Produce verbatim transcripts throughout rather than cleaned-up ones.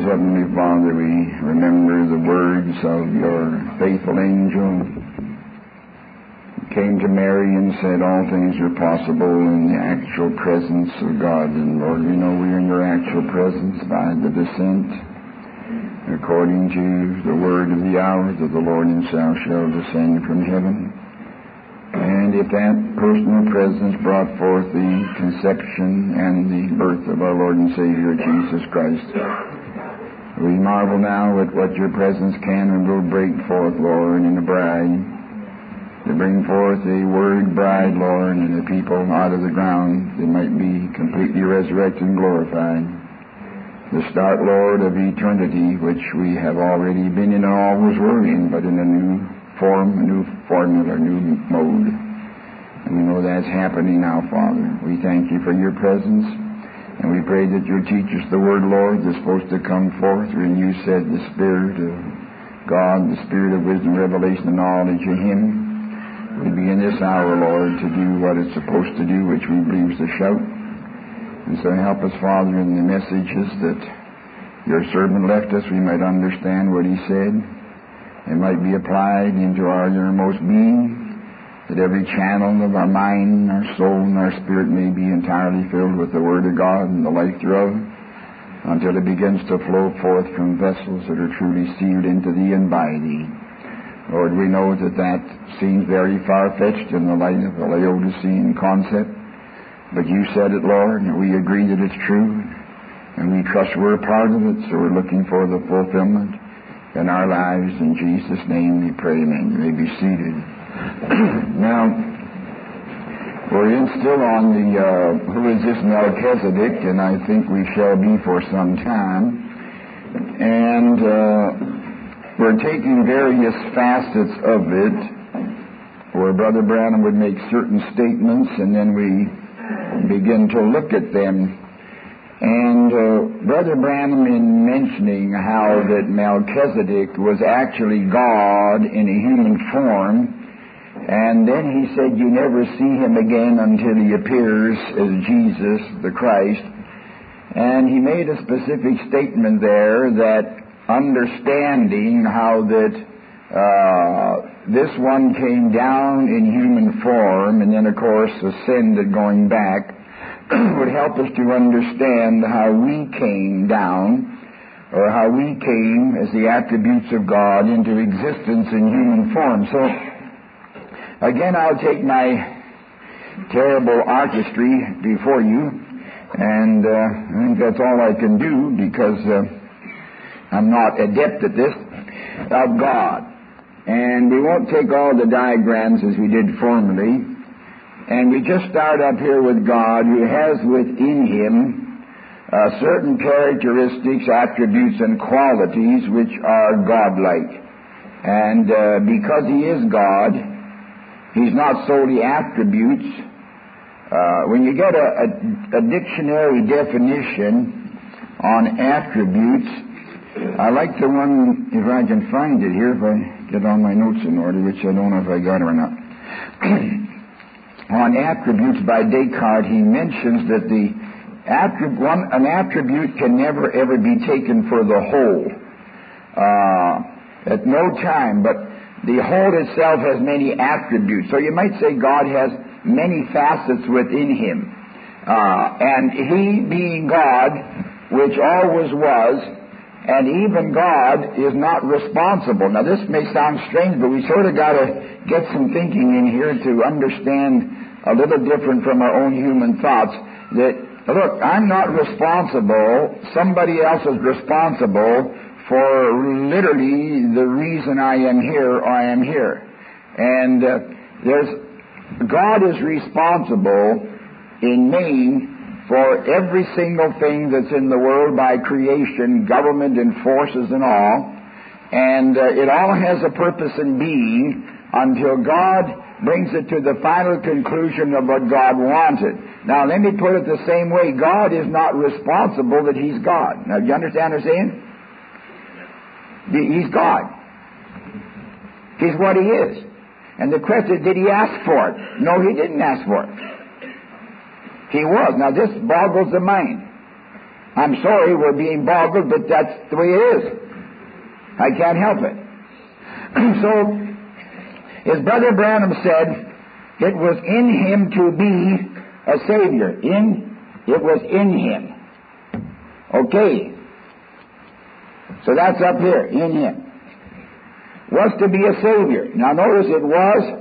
Heavenly Father, we remember the words of your faithful angel. He came to Mary and said, all things are possible in the actual presence of God. And Lord, we know we're in your actual presence by the descent, according to the word of the hour, that the Lord himself shall descend from heaven. And if that personal presence brought forth the conception and the birth of our Lord and Savior Jesus Christ, we marvel now at what your presence can and will break forth, Lord, in the bride, to bring forth a word bride, Lord, and the people out of the ground that might be completely resurrected and glorified. The start, Lord, of eternity, which we have already been in and always were in, but in a new form, a new formula, a new mode. And we know that's happening now, Father. We thank you for your presence, and we pray that you'll teach us the word, Lord, that's supposed to come forth. When you said the Spirit of God, the Spirit of wisdom, revelation, and knowledge of him, we be in this hour, Lord, to do what it's supposed to do, which we believe is to shout. And so help us, Father, in the messages that your servant left us, we might understand what he said. It might be applied into our innermost being, that every channel of our mind, our soul, and our spirit may be entirely filled with the Word of God and the life thereof, until it begins to flow forth from vessels that are truly sealed into thee and by thee. Lord, we know that that seems very far-fetched in the light of the Laodicean concept, but you said it, Lord, and we agree that it's true, and we trust we're a part of it, so we're looking for the fulfillment in our lives. In Jesus' name we pray, amen. You may be seated. Now, we're in still on the, uh, who is this Melchizedek, and I think we shall be for some time. And uh, we're taking various facets of it, where Brother Branham would make certain statements, and then we begin to look at them. And uh, Brother Branham, in mentioning how that Melchizedek was actually God in a human form, and then he said you never see him again until he appears as Jesus the Christ. And he made a specific statement there that understanding how that uh, this one came down in human form and then of course ascended going back, would help us to understand how we came down, or how we came as the attributes of God into existence in human form. So, again, I'll take my terrible artistry before you, and uh, I think that's all I can do, because uh, I'm not adept at this, of God. And we won't take all the diagrams as we did formerly. And we just start up here with God, who has within him uh, certain characteristics, attributes, and qualities which are godlike. And uh, because he is God, he's not solely attributes. Uh, when you get a, a, a dictionary definition on attributes, I like the one, if I can find it here, if I get all my notes in order, which I don't know if I got it or not. On attributes by Descartes, he mentions that the attrib- one, an attribute can never ever be taken for the whole uh, at no time, but the whole itself has many attributes. So you might say God has many facets within him. Uh, and he being God, which always was, and even God is not responsible. Now this may sound strange, but we sort of got to get some thinking in here to understand a little different from our own human thoughts, that, look, I'm not responsible, somebody else is responsible for literally the reason I am here or I am here. And uh, there's, God is responsible in main for every single thing that's in the world by creation, government and forces and all, and uh, it all has a purpose in being until God brings it to the final conclusion of what God wanted. Now, let me put it the same way. God is not responsible that he's God. Now, do you understand what I'm saying? He's God. He's what he is. And the question is, did he ask for it? No, he didn't ask for it. He was. Now, this boggles the mind. I'm sorry we're being boggled, but that's the way it is. I can't help it. So, his brother Branham said, it was in him to be a Savior. In, it was in him. Okay. So that's up here, in him. Was to be a Savior. Now notice it was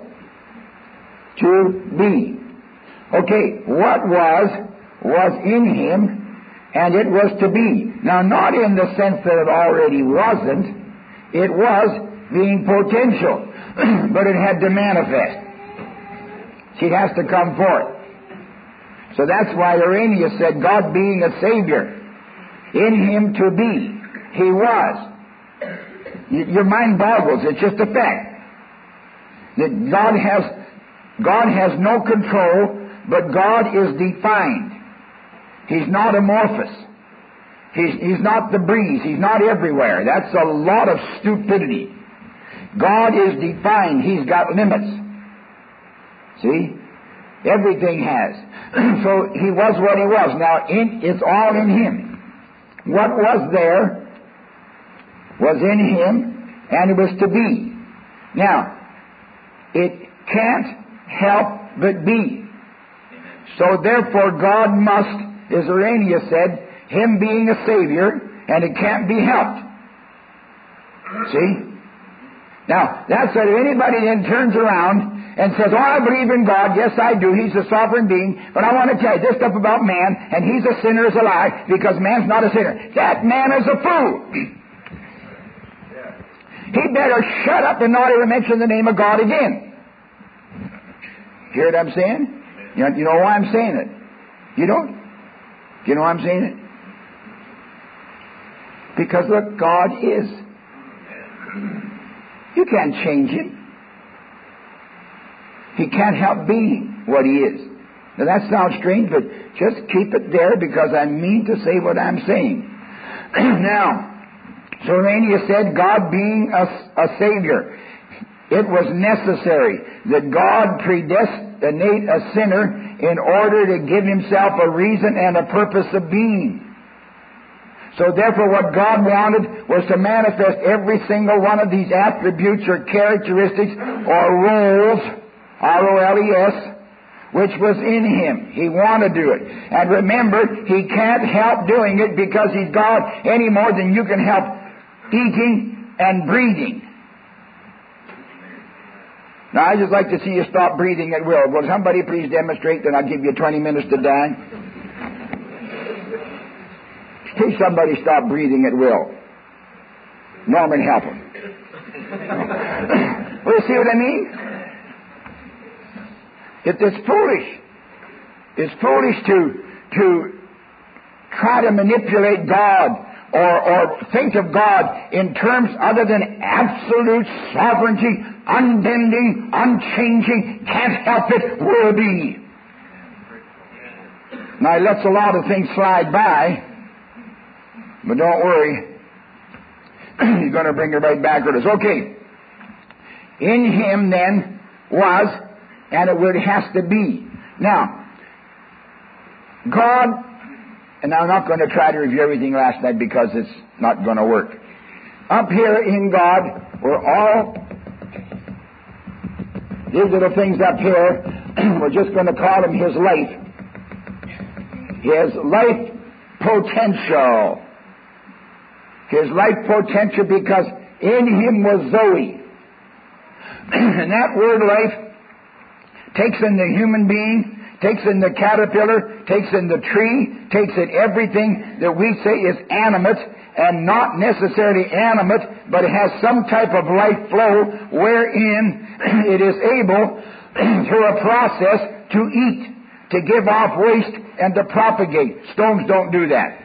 to be. Okay, what was, was in him, and it was to be. Now not in the sense that it already wasn't, it was being potential, but it had to manifest. She has to come forth. So that's why Irenaeus said, God being a Savior, in him to be. He was. Your mind boggles. It's just a fact. That God has, God has no control, but God is defined. He's not amorphous. He's, he's not the breeze. He's not everywhere. That's a lot of stupidity. God is defined. He's got limits. See? Everything has. So he was what he was. Now, in, it's all in him. What was there was in him, and it was to be. Now, it can't help but be. So therefore God must, as Irenaeus said, him being a Savior, and it can't be helped. See? Now, that's that if anybody then turns around and says, oh, I believe in God, yes I do, He's a sovereign being, but I want to tell you this stuff about man, and he's a sinner is a lie, because man's not a sinner. That man is a fool. He better shut up and not even mention the name of God again. Hear what I'm saying? You know, you know why I'm saying it? You don't? Do you know why I'm saying it? Because look, God is. You can't change Him. He can't help being what He is. Now that sounds strange, but just keep it there because I mean to say what I'm saying. Now, so Irenaeus said, God being a, a Savior, it was necessary that God predestinate a sinner in order to give himself a reason and a purpose of being. So therefore what God wanted was to manifest every single one of these attributes or characteristics or roles, R O L E S, which was in Him. He wanted to do it. And remember, He can't help doing it because He's God any more than you can help eating and breathing. Now, I just like to see you stop breathing at will. Will somebody please demonstrate? Then I'll give you twenty minutes to die. Please somebody stop breathing at will. Norman, help him. Well, you see what I mean? It, it's foolish. It's foolish to, to try to manipulate God or, or think of God in terms other than absolute sovereignty, unbending, unchanging, can't help it, will be. Now, he lets a lot of things slide by, but don't worry. He's going to bring it right back with us. Okay. In Him, then, was, and it would has to be. Now, God, and I'm not going to try to review everything last night because it's not going to work. Up here in God, we're all, these little things up here, we're just going to call them His life. His life potential. His life potential, because in Him was Zoe. And that word life takes in the human being, takes in the caterpillar, takes in the tree, takes in everything that we say is animate, and not necessarily animate, but it has some type of life flow wherein it is able, through a process, to eat, to give off waste, and to propagate. Stones don't do that.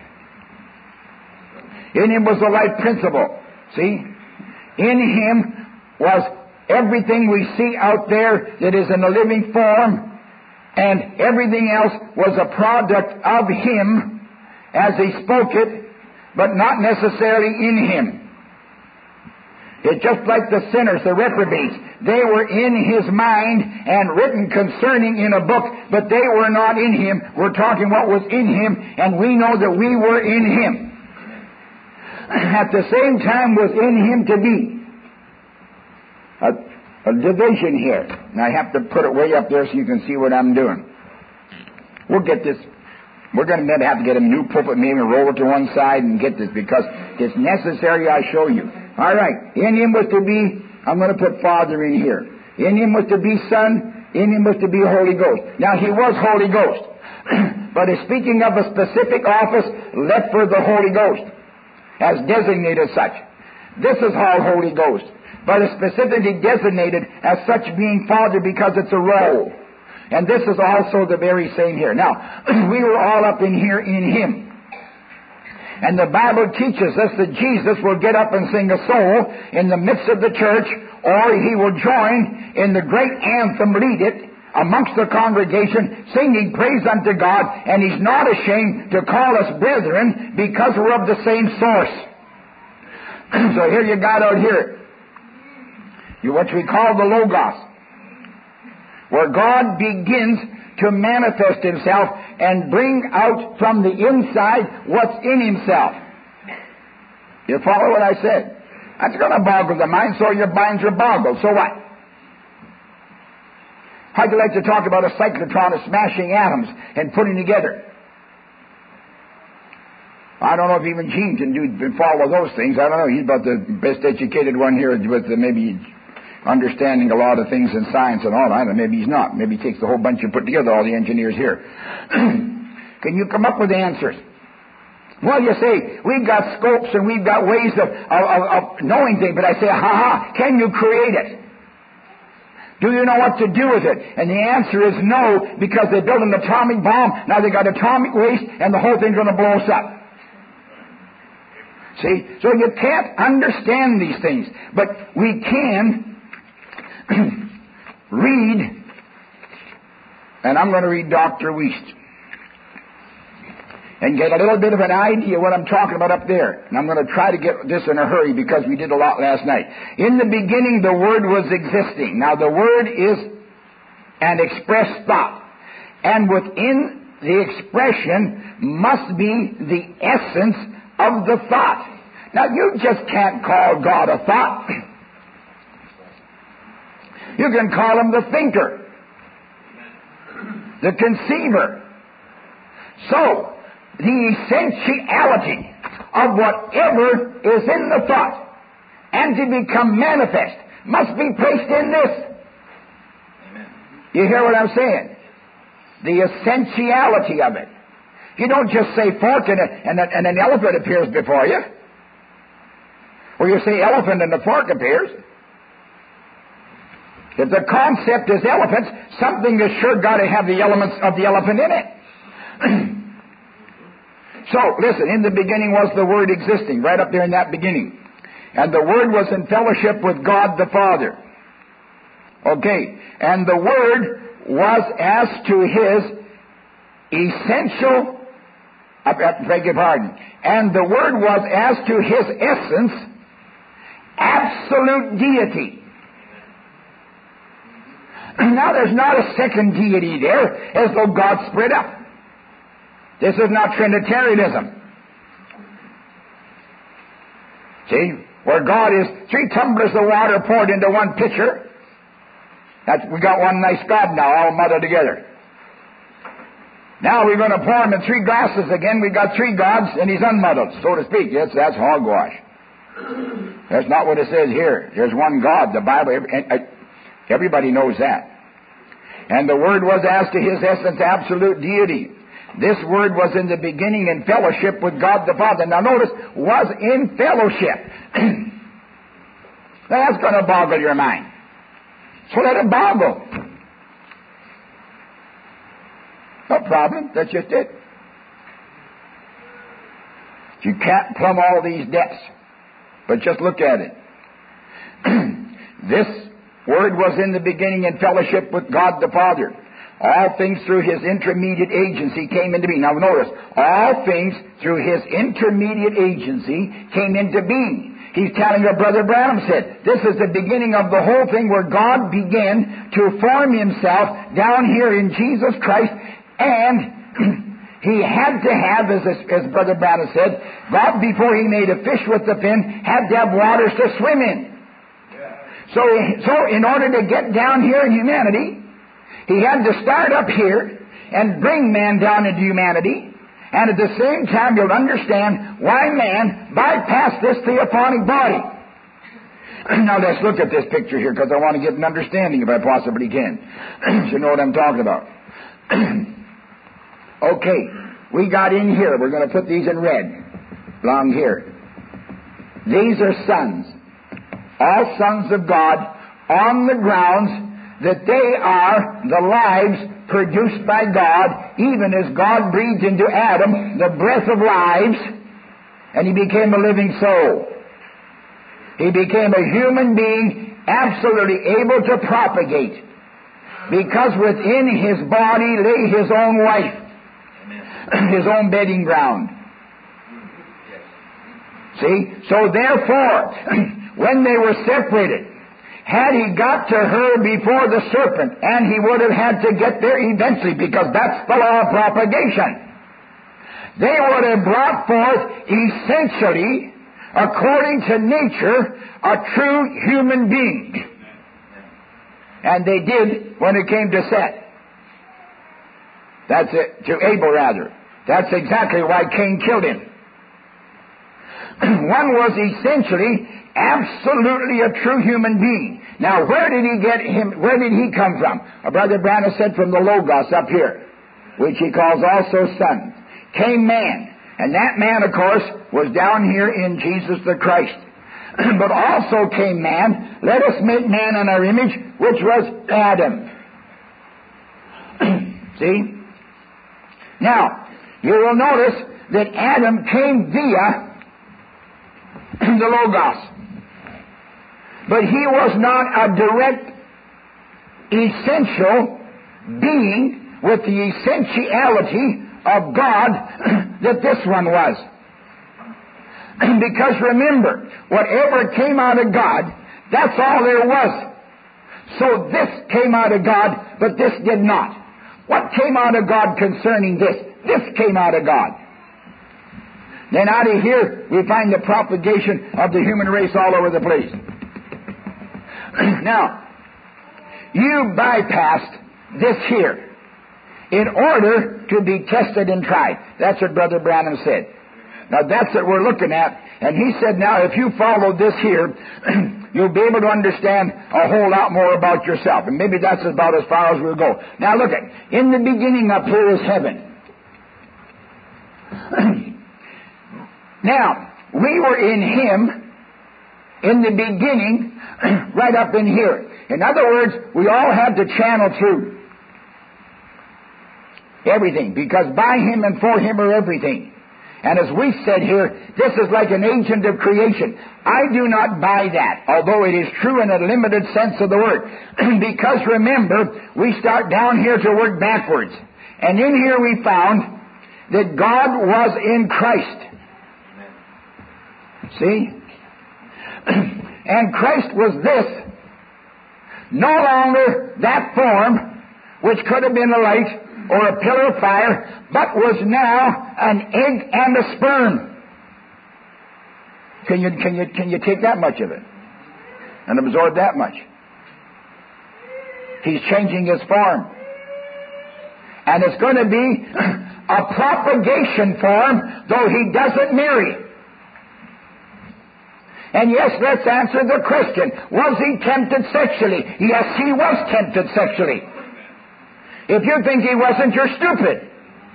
In Him was the life principle. See? In Him was everything we see out there that is in a living form, and everything else was a product of Him as He spoke it, but not necessarily in Him. It's just like the sinners, the reprobates. They were in His mind and written concerning in a book, but they were not in Him. We're talking what was in Him, and we know that we were in Him. At the same time was in Him to be. A, a division here. And I have to put it way up there so you can see what I'm doing. We'll get this. We're going to have to get a new pulpit, maybe roll it to one side and get this, because it's necessary I show you. All right. In Him was to be, I'm going to put Father in here. In Him was to be Son. In Him was to be Holy Ghost. Now, He was Holy Ghost. But it's speaking of a specific office left for the Holy Ghost, as designated such. This is all Holy Ghost. But it's specifically designated as such being Father because it's a role. And this is also the very same here. Now, we were all up in here in Him. And the Bible teaches us that Jesus will get up and sing a soul in the midst of the church, or He will join in the great anthem, lead it, amongst the congregation, singing praise unto God, and He's not ashamed to call us brethren because we're of the same source. So here you got out here, you what we call the Logos, where God begins to manifest Himself and bring out from the inside what's in Himself. You follow what I said? That's going to boggle the mind, so your minds are boggled. So what? How'd you like to talk about a cyclotron of smashing atoms and putting together? I don't know if even Gene can do follow those things. I don't know. He's about the best educated one here with the, maybe understanding a lot of things in science and all that. And maybe he's not. Maybe he takes the whole bunch and put together, all the engineers here. Can you come up with answers? Well, you say, we've got scopes and we've got ways of, of, of knowing things, but I say, ha ha, can you create it? Do you know what to do with it? And the answer is no, because they built an atomic bomb, now they got atomic waste, and the whole thing's going to blow us up. See? So you can't understand these things, but we can read, and I'm going to read Doctor Wuest, and get a little bit of an idea of what I'm talking about up there. And I'm going to try to get this in a hurry because we did a lot last night. In the beginning, the Word was existing. Now, the Word is an expressed thought. And within the expression must be the essence of the thought. Now, you just can't call God a thought. You can call Him the thinker, the conceiver. So, the essentiality of whatever is in the thought and to become manifest must be placed in this. Amen. You hear what I'm saying? The essentiality of it. You don't just say fork and, a, and, a, and an elephant appears before you. Or you say elephant and the fork appears. If the concept is elephants, something has sure got to have the elements of the elephant in it. So, listen, in the beginning was the Word existing, right up there in that beginning. And the Word was in fellowship with God the Father. Okay. And the Word was as to His essential, I beg your pardon, and the Word was as to His essence, absolute deity. Now there's not a second deity there, as though God spread up. This is not Trinitarianism. See? Where God is three tumblers of water poured into one pitcher. That's, we got one nice God now, all muddled together. Now we're going to pour Him in three glasses again. We've got three gods, and He's unmuddled, so to speak. Yes, that's hogwash. That's not what it says here. There's one God. The Bible, everybody knows that. And the Word was as to His essence, absolute deity. This Word was in the beginning in fellowship with God the Father. Now notice, was in fellowship. That's going to boggle your mind. So let it boggle. No problem. That's just it. You can't plumb all these depths. But just look at it. This Word was in the beginning in fellowship with God the Father. All things through His intermediate agency came into being. Now notice, all things through His intermediate agency came into being. He's telling what Brother Branham said. This is the beginning of the whole thing where God began to form Himself down here in Jesus Christ, and He had to have, as, as Brother Branham said, God, before He made a fish with the fin, had to have waters to swim in. So, so in order to get down here in humanity, He had to start up here and bring man down into humanity. And at the same time, you'll understand why man bypassed this theophonic body. Now let's look at this picture here, because I want to get an understanding, if I possibly can. So you know what I'm talking about. Okay, we got in here. We're going to put these in red, along here. These are sons, all sons of God, on the grounds that they are the lives produced by God, even as God breathed into Adam the breath of lives, and he became a living soul. He became a human being absolutely able to propagate, because within his body lay his own wife, his own bedding ground. See? So therefore, when they were separated, had he got to her before the serpent, and he would have had to get there eventually, because that's the law of propagation, they would have brought forth essentially, according to nature, a true human being. And they did when it came to Seth. That's it, to Abel rather. That's exactly why Cain killed him. One was essentially, absolutely a true human being. Now, where did he get him? Where did he come from? Our Brother Branham said from the Logos up here, which he calls also son. Came man, and that man, of course, was down here in Jesus the Christ. But also came man. Let us make man in our image, which was Adam. See? Now, you will notice that Adam came via the Logos. But he was not a direct, essential being with the essentiality of God that this one was. Because remember, whatever came out of God, that's all there was. So this came out of God, but this did not. What came out of God concerning this? This came out of God. Then out of here, we find the propagation of the human race all over the place. Now, you bypassed this here in order to be tested and tried. That's what Brother Branham said. Now, that's what we're looking at. And he said, now, if you follow this here, you'll be able to understand a whole lot more about yourself. And maybe that's about as far as we'll go. Now, look at, in the beginning up here is heaven. Now, we were in Him in the beginning, right up in here. In other words, we all had to channel through everything, because by Him and for Him are everything. And as we said here, this is like an agent of creation. I do not buy that, although it is true in a limited sense of the word. Because remember, we start down here to work backwards. And in here we found that God was in Christ. See? And Christ was this, no longer that form which could have been a light or a pillar of fire, but was now an egg and a sperm. Can you, can you, can you take that much of it and absorb that much? He's changing his form. And it's going to be a propagation form, though he doesn't marry. And yes, let's answer the question. Was he tempted sexually? Yes, he was tempted sexually. If you think he wasn't, you're stupid.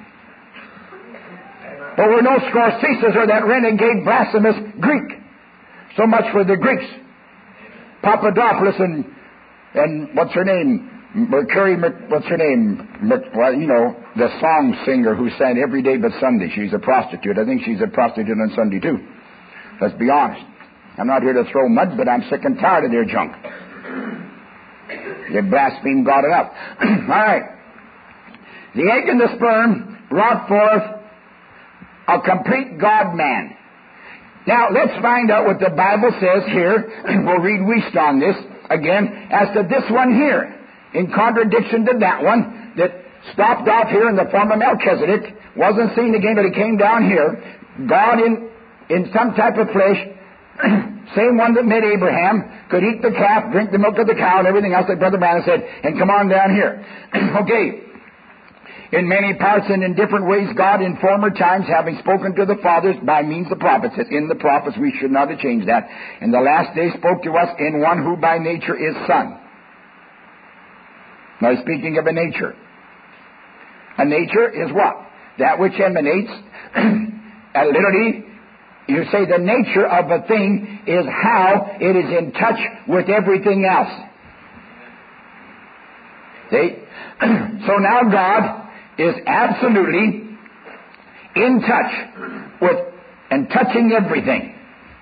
There were no Scorseses or that renegade blasphemous Greek. So much for the Greeks. Papadopoulos and, and what's her name? Mercury, what's her name? Well, you know, the song singer who sang every day but Sunday. She's a prostitute. I think she's a prostitute on Sunday too. Let's be honest. I'm not here to throw mud, but I'm sick and tired of their junk. They blaspheme God enough. All right. The egg and the sperm brought forth a complete God-man. Now, let's find out what the Bible says here. We'll read Wuest on this again, as to this one here, in contradiction to that one that stopped off here in the form of Melchizedek, wasn't seen again, but he came down here. God in, in some type of flesh, same one that made Abraham, could eat the calf, drink the milk of the cow, and everything else, like Brother Branham said, and come on down here. Okay. In many parts and in different ways, God in former times, having spoken to the fathers by means of prophets, that in the prophets we should not have changed that, in the last day spoke to us in one who by nature is Son. Now speaking of a nature. A nature is what? That which emanates, and literally, you say the nature of a thing is how it is in touch with everything else. See? So now God is absolutely in touch with and touching everything.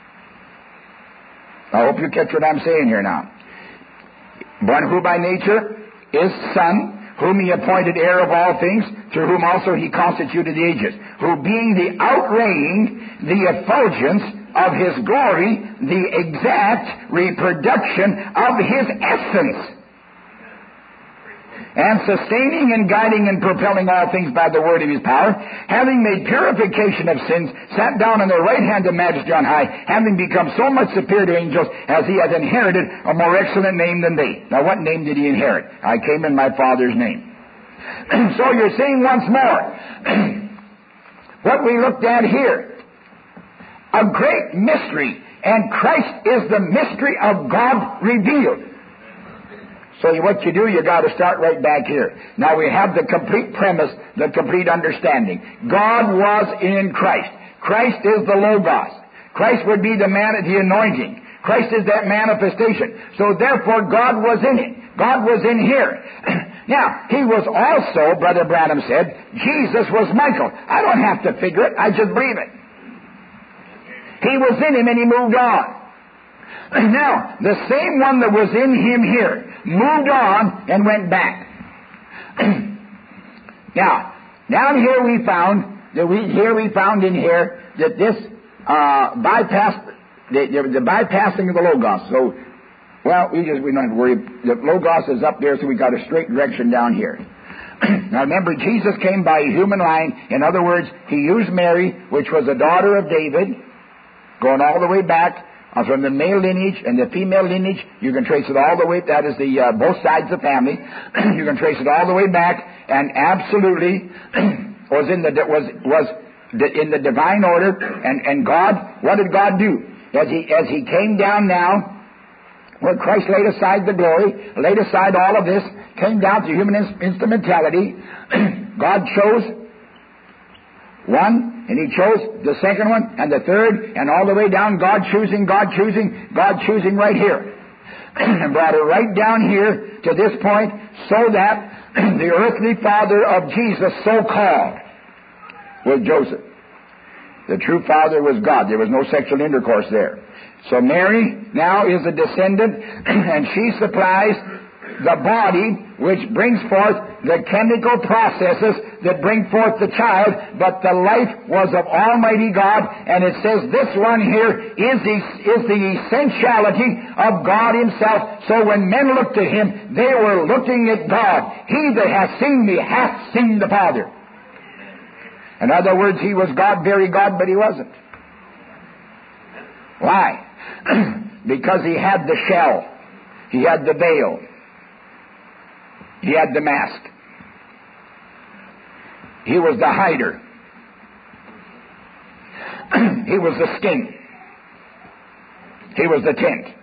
I hope you catch what I'm saying here now. One who by nature is Son, whom he appointed heir of all things, through whom also he constituted the ages, who being the outraying, the effulgence of his glory, the exact reproduction of his essence, and sustaining and guiding and propelling all things by the word of his power, having made purification of sins, sat down on the right hand of majesty on high, having become so much superior to angels, as he hath inherited a more excellent name than they. Now what name did he inherit? I came in my Father's name. So you're seeing once more what we looked at here. A great mystery, and Christ is the mystery of God revealed. So what you do, you got to start right back here. Now we have the complete premise, the complete understanding. God was in Christ. Christ is the Logos. Christ would be the man of the anointing. Christ is that manifestation. So therefore God was in it. God was in here. Now, he was also, Brother Branham said, Jesus was Michael. I don't have to figure it. I just believe it. He was in him and he moved on. Now, the same one that was in him here moved on and went back. Now, down here we found that we here we found in here that this uh, bypass the, the, the bypassing of the Logos. So, well, we just we don't have to worry. The Logos is up there, so we got a straight direction down here. Now, remember, Jesus came by a human line. In other words, he used Mary, which was a daughter of David, going all the way back. Uh, from the male lineage and the female lineage, you can trace it all the way. That is the uh, both sides of the family. You can trace it all the way back, and absolutely was in the was was in the divine order. And and God, what did God do as he as he came down now? Well, Christ laid aside the glory, laid aside all of this, came down to human instrumentality. God chose one, and he chose the second one, and the third, and all the way down, God choosing, God choosing, God choosing right here. And brought it right down here to this point, so that the earthly father of Jesus, so-called, was Joseph. The true father was God. There was no sexual intercourse there. So Mary now is a descendant, and she supplies the body which brings forth the chemical processes that bring forth the child, but the life was of Almighty God, and it says this one here is the, is the essentiality of God Himself. So when men looked at Him, they were looking at God. He that hath seen me hath seen the Father. In other words, He was God, very God, but He wasn't. Why? Because He had the shell. He had the veil. He had the mask. He was the hider. He was the skin. He was the tent.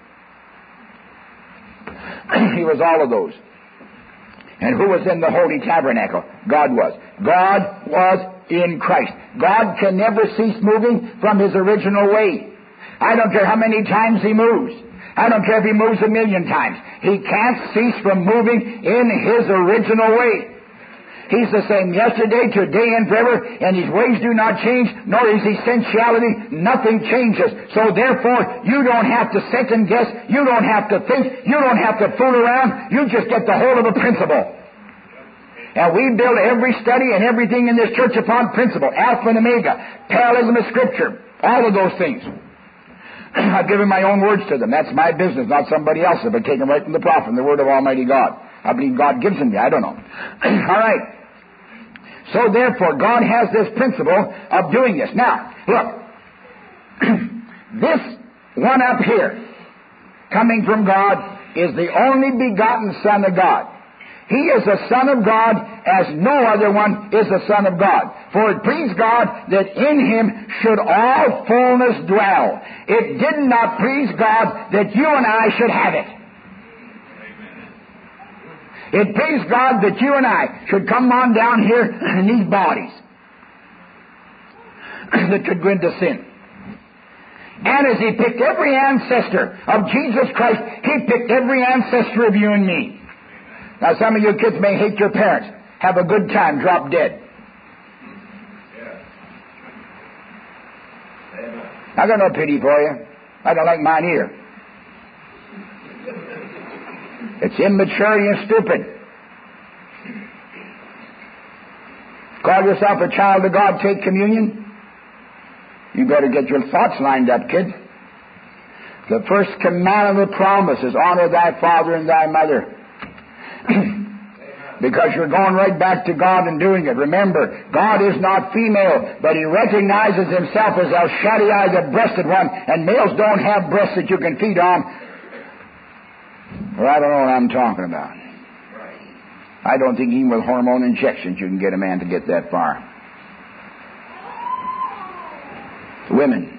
He was all of those. And who was in the holy tabernacle? God was. God was in Christ. God can never cease moving from His original way. I don't care how many times He moves. I don't care if He moves a million times. He can't cease from moving in His original way. He's the same yesterday, today, and forever, and His ways do not change, nor His essentiality. Nothing changes. So therefore, you don't have to second guess. You don't have to think. You don't have to fool around. You just get the hold of the principle. And we build every study and everything in this church upon principle. Alpha and Omega, parallelism of Scripture, all of those things. I've given my own words to them. That's my business, not somebody else's, but taken right from the prophet, the word of Almighty God. I believe God gives them me. I don't know. All right. So therefore, God has this principle of doing this. Now, look. This one up here, coming from God, is the only begotten Son of God. He is a Son of God as no other one is a Son of God. For it pleased God that in Him should all fullness dwell. It did not please God that you and I should have it. It pleased God that you and I should come on down here in these bodies that could go into sin. And as He picked every ancestor of Jesus Christ, He picked every ancestor of you and me. Now, some of you kids may hate your parents. Have a good time, drop dead. I got no pity for you. I don't like mine either. It's immaturity and stupid. Call yourself a child of God, take communion. You better get your thoughts lined up, kid. The first commandment of the promise is honor thy father and thy mother. Because you're going right back to God and doing it. Remember, God is not female, but He recognizes Himself as El Shaddai, the breasted one, and males don't have breasts that you can feed on. Well, I don't know what I'm talking about. I don't think even with hormone injections you can get a man to get that far. Women.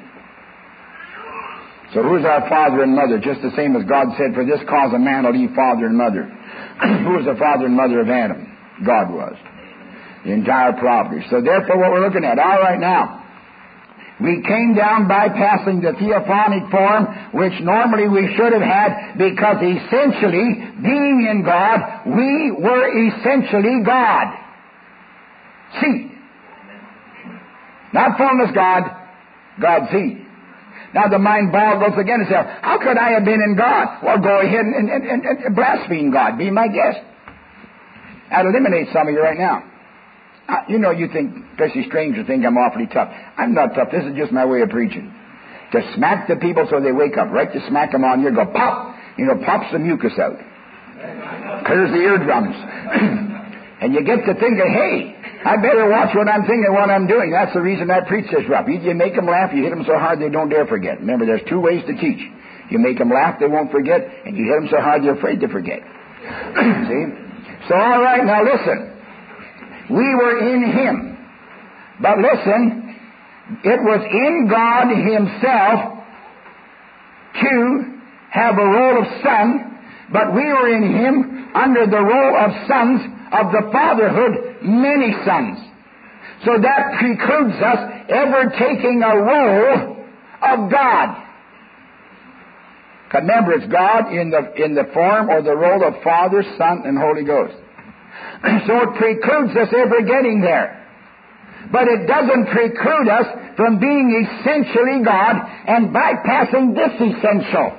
So who's our father and mother? Just the same as God said, for this cause a man will leave father and mother. Who was the father and mother of Adam? God was. The entire property. So therefore what we're looking at, all right now, we came down bypassing the theophanic form, which normally we should have had, because essentially, being in God, we were essentially God. Seed. Not fullness God, God's seed. Now the mind boggles again and says, how could I have been in God? Well, go ahead and, and, and, and blaspheme God. Be my guest. I'd eliminate some of you right now. Uh, you know, you think, especially strangers think I'm awfully tough. I'm not tough. This is just my way of preaching. To smack the people so they wake up. Right to smack them on your go, pop! You know, pops the mucus out. Clears the eardrums. And you get to thinking, hey, I better watch what I'm thinking, what I'm doing. That's the reason I preach this rough. You make them laugh, you hit them so hard they don't dare forget. Remember, there's two ways to teach. You make them laugh, they won't forget, and you hit them so hard they're afraid to forget. See? So, all right, now listen. We were in Him. But listen, it was in God Himself to have a role of son, but we were in Him under the role of sons of the fatherhood, many sons. So that precludes us ever taking a role of God. Remember, it's God in the in the form or the role of Father, Son, and Holy Ghost. So it precludes us ever getting there. But it doesn't preclude us from being essentially God and bypassing this essential.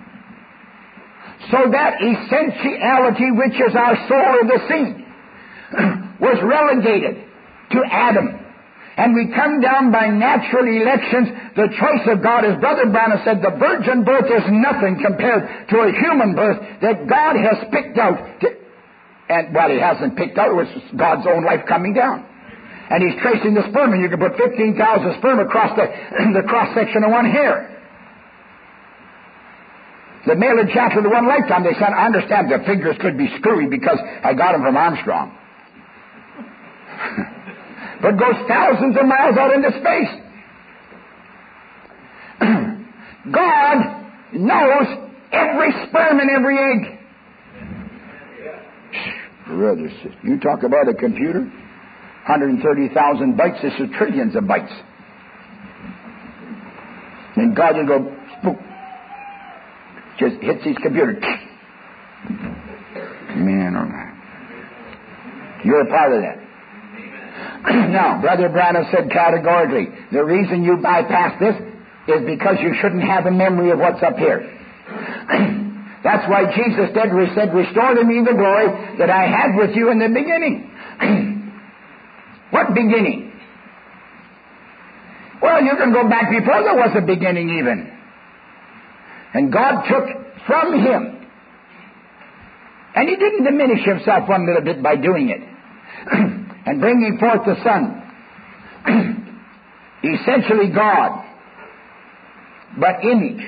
So that essentiality, which is our soul of the seed, was relegated to Adam. And we come down by natural elections, the choice of God, as Brother Branham said, the virgin birth is nothing compared to a human birth that God has picked out. To, and, well, He hasn't picked out, it was God's own life coming down. And He's tracing the sperm, and you can put fifteen thousand sperm across the, the cross-section of one hair. The male ejaculate of one lifetime, they said, I understand the figures could be screwy because I got them from Armstrong. But goes thousands of miles out into space. God knows every sperm and every egg. Brother, you talk about a computer? one hundred thirty thousand bytes, this is trillions of bytes. And God will go, spook. Just hits his computer. Man, oh man. You're a part of that. Now, Brother Branham said categorically, the reason you bypass this is because you shouldn't have a memory of what's up here. That's why Jesus said, said, restore to me the glory that I had with you in the beginning. What beginning? Well, you can go back before there was a beginning even. And God took from him. And he didn't diminish himself one little bit by doing it. And bringing forth the Son. Essentially God. But image.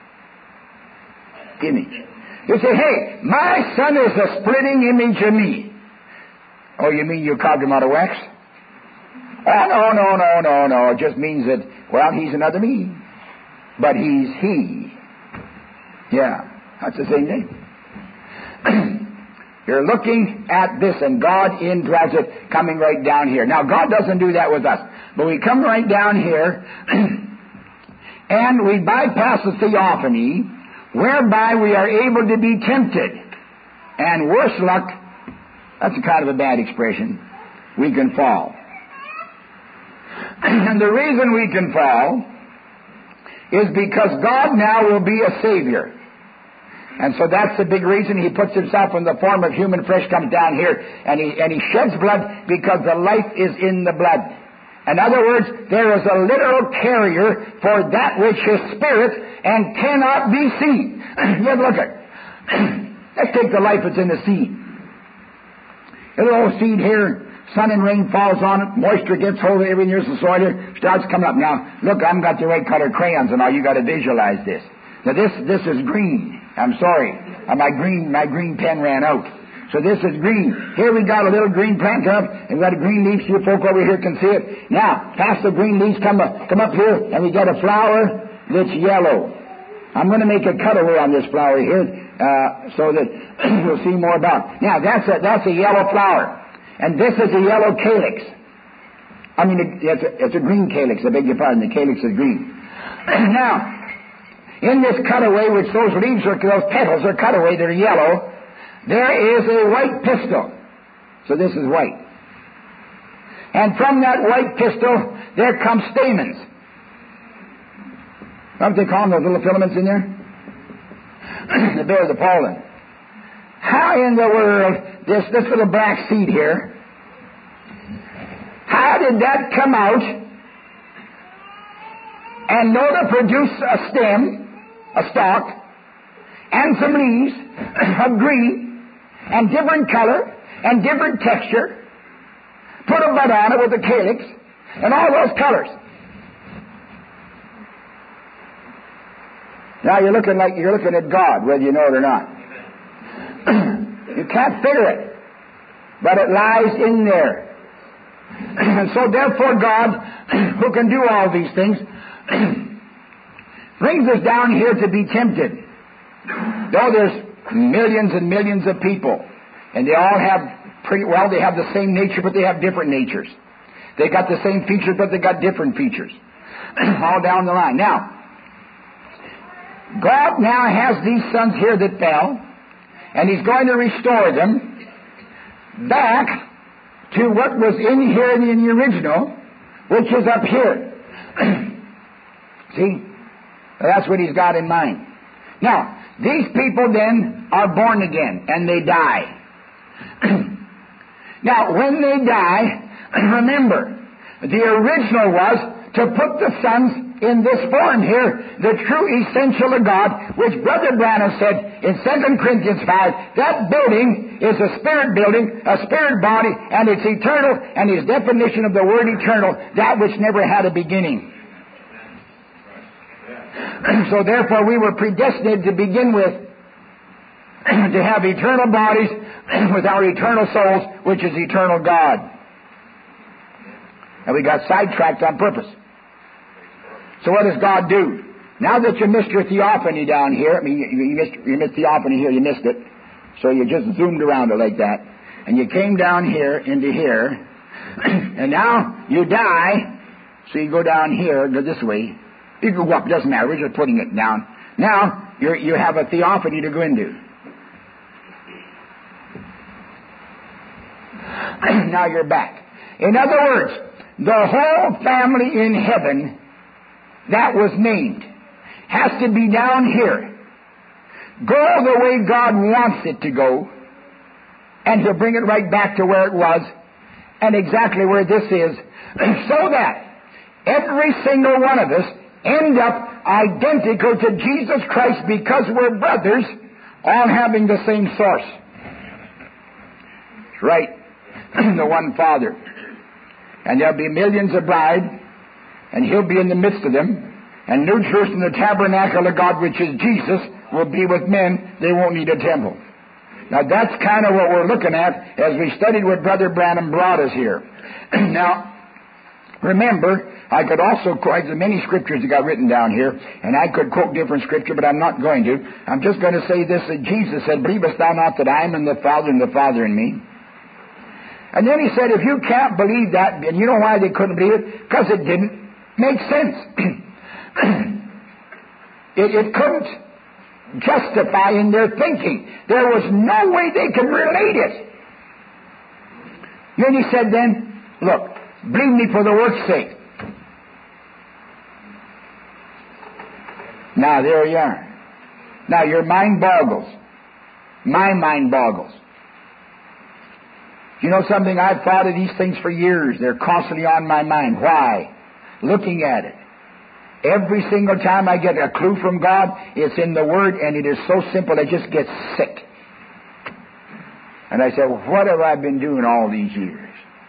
Image. You say, hey, my Son is a splitting image of me. Oh, you mean you carved him out of wax? Oh, no, no, no, no, no. It just means that, well, he's another me. But he's he. Yeah, that's the same thing. You're looking at this, and God indwells it coming right down here. Now, God doesn't do that with us. But we come right down here, and we bypass the theophany, whereby we are able to be tempted. And worse luck, that's a kind of a bad expression, we can fall. And the reason we can fall is because God now will be a Savior. And so that's the big reason he puts himself in the form of human flesh, comes down here, and he, and he sheds blood because the life is in the blood. In other words, there is a literal carrier for that which is spirit and cannot be seen. You have a look at it. Let's take the life that's in the seed. A little old seed here, sun and rain falls on it, moisture gets hold of everything, here's the soil here, starts coming up. Now, look, I haven't got the right color crayons and all, you got to visualize this. Now this, this is green. I'm sorry. Uh, my green, my green pen ran out. So this is green. Here we got a little green plant come up, and we got a green leaf. You folk over here can see it. Now, past the green leaves come up, come up here, and we got a flower that's yellow. I'm going to make a cutaway on this flower here, uh, so that we'll see more about it. Now, that's a, that's a yellow flower. And this is a yellow calyx. I mean, it, it's, a, it's a green calyx. I beg your pardon. The calyx is green. Now, in this cutaway, which those leaves are, those petals are cut away, they're yellow, there is a white pistil. So this is white. And from that white pistil, there come stamens. What do they call them, those little filaments in there? They bear the pollen. How in the world, this, this little black seed here, how did that come out and know to produce a stem, a stalk, and some leaves of green, and different color, and different texture, put a bud on it with a calyx, and all those colors? Now you're looking like you're looking at God, whether you know it or not. You can't figure it, but it lies in there. And so therefore God, who can do all these things, brings us down here to be tempted. Though there's millions and millions of people, and they all have pretty well, they have the same nature, but they have different natures. They got the same features, but they got different features. All down the line. Now, God now has these sons here that fell, and He's going to restore them back to what was in here in the original, which is up here. See? That's what He's got in mind. Now, these people then are born again, and they die. Now, when they die, remember, the original was to put the sons in this form here, the true essential of God, which Brother Branham said in Second Corinthians five, that building is a spirit building, a spirit body, and it's eternal, and his definition of the word eternal, that which never had a beginning. So therefore we were predestined to begin with to have eternal bodies with our eternal souls, which is eternal God. And we got sidetracked on purpose. So what does God do? Now that you missed your theophany down here, I mean, you, you, missed, you missed theophany here, you missed it. So you just zoomed around it like that. And you came down here into here. And now you die. So you go down here, go this way. You can go up, it doesn't matter, we're just putting it down. Now, you're, you have a theophany to go into. Now you're back. In other words, the whole family in heaven that was named has to be down here. Go the way God wants it to go, and He'll bring it right back to where it was, and exactly where this is, so that every single one of us end up identical to Jesus Christ because we're brothers, all having the same source. That's right. The one Father. And there'll be millions of brides, and He'll be in the midst of them. And New Jerusalem, the tabernacle of God, which is Jesus, will be with men. They won't need a temple. Now that's kind of what we're looking at as we studied what Brother Branham brought us here. Now, remember, I could also quote the many scriptures that got written down here, and I could quote different scripture, but I'm not going to. I'm just going to say this, that Jesus said, "Believest thou not that I am in the Father, and the Father in me?" And then He said, if you can't believe that, and you know why they couldn't believe it? Because it didn't make sense. it, it couldn't justify in their thinking. There was no way they could relate it. Then He said then, look, believe me for the work's sake. Now, there you are. Now, your mind boggles. My mind boggles. You know something? I've thought of these things for years. They're constantly on my mind. Why? Looking at it. Every single time I get a clue from God, it's in the Word, and it is so simple, I just get sick. And I say, well, what have I been doing all these years?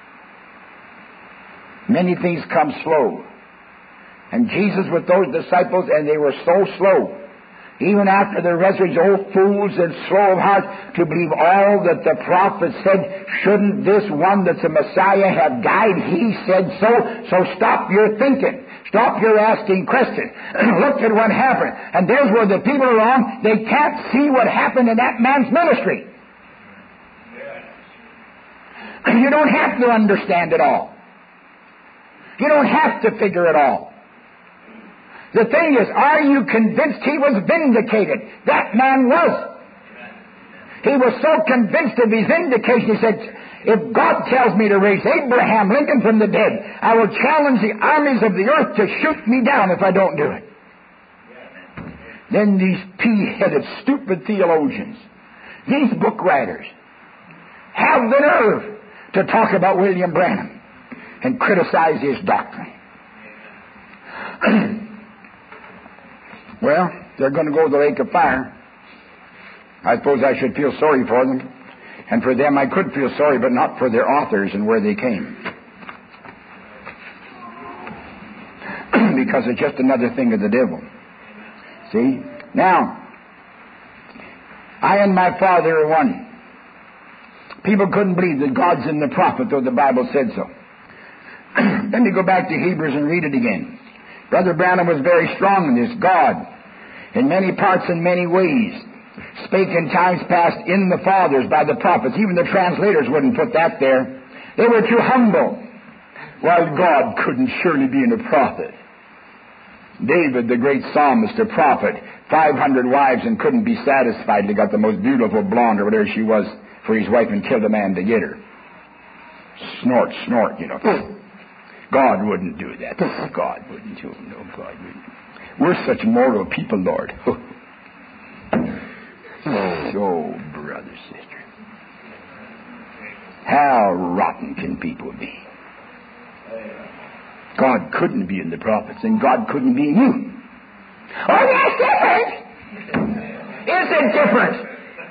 Many things come slow. And Jesus with those disciples, and they were so slow. Even after the resurrection, oh fools and slow of heart to believe all that the prophets said. Shouldn't this one that's a Messiah have died? He said so. So stop your thinking. Stop your asking questions. Look at what happened. And there's where the people are wrong. They can't see what happened in that man's ministry. You don't have to understand it all. You don't have to figure it all. The thing is, are you convinced he was vindicated? That man was. He was so convinced of his vindication, he said, if God tells me to raise Abraham Lincoln from the dead, I will challenge the armies of the earth to shoot me down if I don't do it. Then these pea-headed, stupid theologians, these book writers, have the nerve to talk about William Branham and criticize his doctrine. Well, they're going to go to the lake of fire. I suppose I should feel sorry for them. And for them I could feel sorry, but not for their authors and where they came. Because it's just another thing of the devil. See? Now, I and my Father are one. People couldn't believe that God's in the prophet, though the Bible said so. Then you go back to Hebrews and read it again. Brother Branham was very strong in this. God, in many parts and many ways, spake in times past in the fathers by the prophets. Even the translators wouldn't put that there. They were too humble. While God couldn't surely be in a prophet. David, the great psalmist, a prophet, five hundred wives and couldn't be satisfied. He got the most beautiful blonde or whatever she was for his wife and killed a man to get her. Snort, snort, you know. God wouldn't do that. God wouldn't do it. No, God wouldn't. We're such moral people, Lord. Oh, brother, sister. How rotten can people be? God couldn't be in the prophets, and God couldn't be in you. Oh, that's different. Is it different?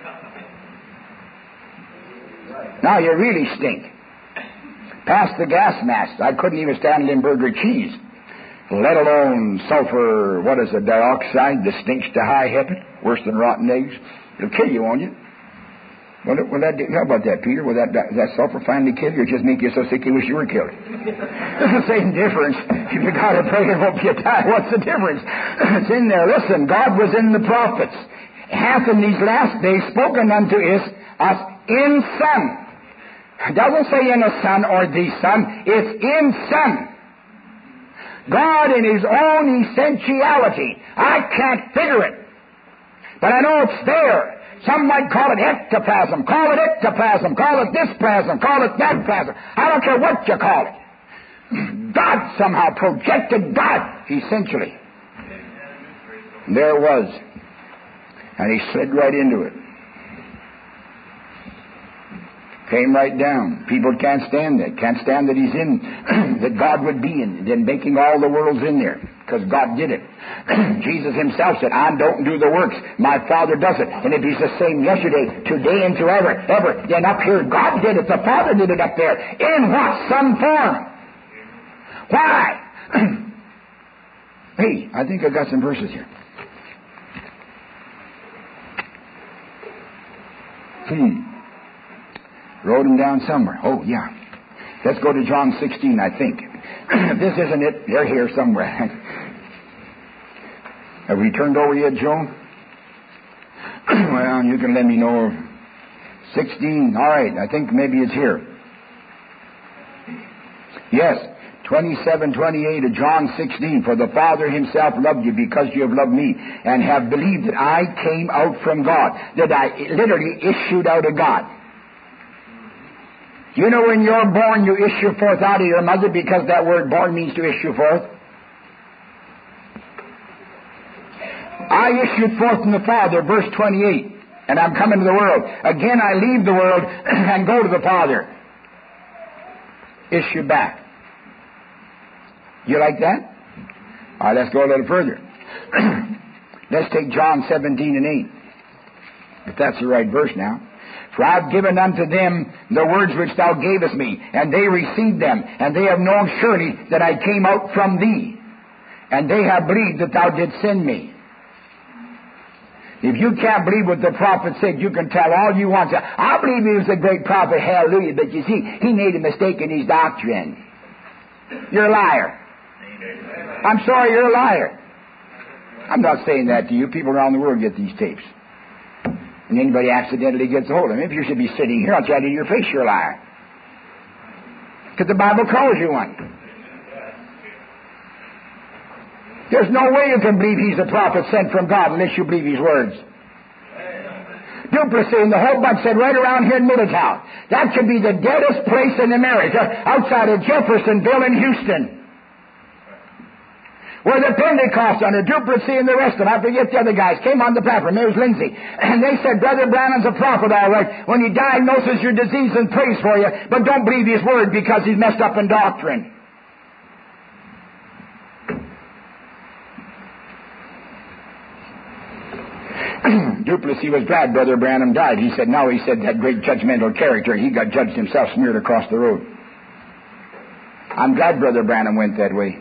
Now you really stink. Past the gas mask. I couldn't even stand Limburger cheese, let alone sulfur, what is it, dioxide that stinks to high heaven, worse than rotten eggs. It'll kill you, won't you? Well, will that, how about that, Peter? Will that, that sulfur finally kill you or just make you so sick you wish you were killed? It's the same difference. If you got to pray and hope you die, what's the difference? It's in there. Listen, God was in the prophets. Hath in these last days spoken unto us, us in Son. It doesn't say in a son or the son. It's in Son. God in His own essentiality. I can't figure it. But I know it's there. Some might call it ectoplasm. Call it ectoplasm. Call it this plasm. Call it that plasm. I don't care what you call it. God somehow projected God, essentially. And there it was. And He slid right into it. Came right down. People can't stand that. Can't stand that He's in, that God would be in, then making all the worlds in there. Because God did it. Jesus himself said, I don't do the works. My Father does it. And if he's the same yesterday, today, and forever, ever, then up here, God did it. The Father did it up there. In what? Some form. Why? Hey, I think I've got some verses here. Hmm. Wrote them down somewhere. Oh, yeah. Let's go to John sixteen, I think. If this isn't it, they're here somewhere. Have we turned over yet, Joe? Well, you can let me know. sixteen, all right, I think maybe it's here. Yes, twenty-seven, twenty-eight of John sixteen. For the Father himself loved you because you have loved me, and have believed that I came out from God, that I literally issued out of God. You know, when you're born, you issue forth out of your mother, because that word born means to issue forth. I issued forth from the Father, verse twenty-eight, and I'm coming to the world. Again I leave the world and go to the Father. Issue back. You like that? All right, let's go a little further. Let's take John seventeen and eight. If that's the right verse now. For I have given unto them the words which thou gavest me, and they received them, and they have known surely that I came out from thee, and they have believed that thou didst send me. If you can't believe what the prophet said, you can tell all you want. I believe he was a great prophet, hallelujah, but you see, he made a mistake in his doctrine. You're a liar. I'm sorry, you're a liar. I'm not saying that to you. People around the world get these tapes. And anybody accidentally gets a hold of them. If you should be sitting here, I'll tell you to your face, you're a liar. Because the Bible calls you one. There's no way you can believe he's a prophet sent from God unless you believe his words. Duplessis and the whole bunch said right around here in Middletown, that could be the deadest place in America outside of Jeffersonville and Houston. Where the Pentecost under Duplessis and the rest of them, I forget the other guys, came on the platform. It was Lindsay. And they said, Brother Branham's a prophet, all right, when he diagnoses your disease and prays for you, but don't believe his word because he's messed up in doctrine. Duplessis was glad Brother Branham died. He said, no, he said, that great judgmental character, he got judged himself, smeared across the road. I'm glad Brother Branham went that way.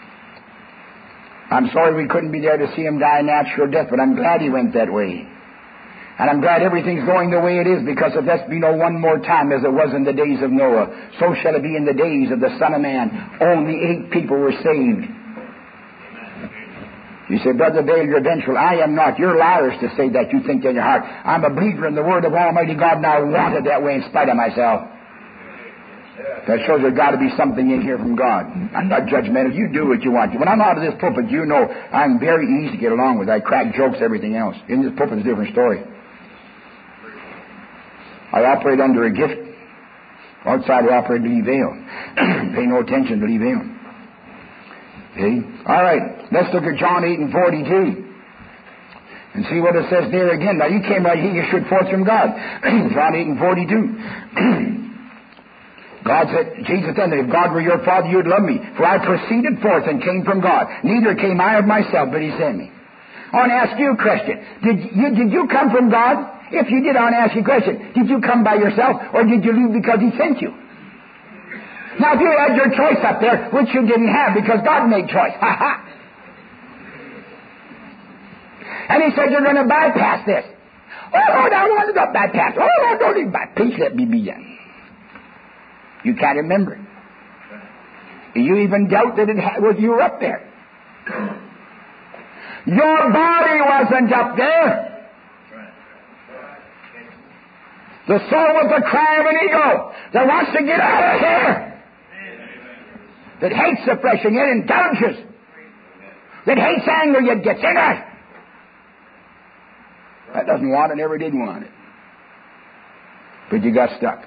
I'm sorry we couldn't be there to see him die a natural death, but I'm glad he went that way. And I'm glad everything's going the way it is, because if that's be no one more time as it was in the days of Noah, so shall it be in the days of the Son of Man. Only eight people were saved. You say, Brother Dale, you're vengeful. I am not. You're liars to say that. You think in your heart. I'm a believer in the Word of Almighty God, and I want it that way in spite of myself. That shows there's got to be something in here from God. I'm not judgmental. You do what you want to. When I'm out of this pulpit, you know I'm very easy to get along with. I crack jokes, everything else. In this pulpit, it's a different story. I operate under a gift. Outside, I operate to Lee Vale. Pay no attention to Lee Vale. Okay? All right. Let's look at John eight and forty-two. And see what it says there again. Now, you came right here, you should forth from God. John eight and forty-two. God said, Jesus said, if God were your Father, you would love me. For I proceeded forth and came from God. Neither came I of myself, but he sent me. I want to ask you a question. Did you, did you come from God? If you did, I want to ask you a question. Did you come by yourself, or did you leave because he sent you? Now, if you had your choice up there, which you didn't have because God made choice. Ha ha. And he said, you're going to bypass this. Oh, Lord, I want to go bypass. Oh, Lord, don't leave by. Please let me be done. You can't remember. You even doubt that it was you were up there. Your body wasn't up there. The soul was the cry of an ego that wants to get out of here. That hates the flesh and yet indulges. That hates anger yet gets in it. That doesn't want it, never did want it. But you got stuck.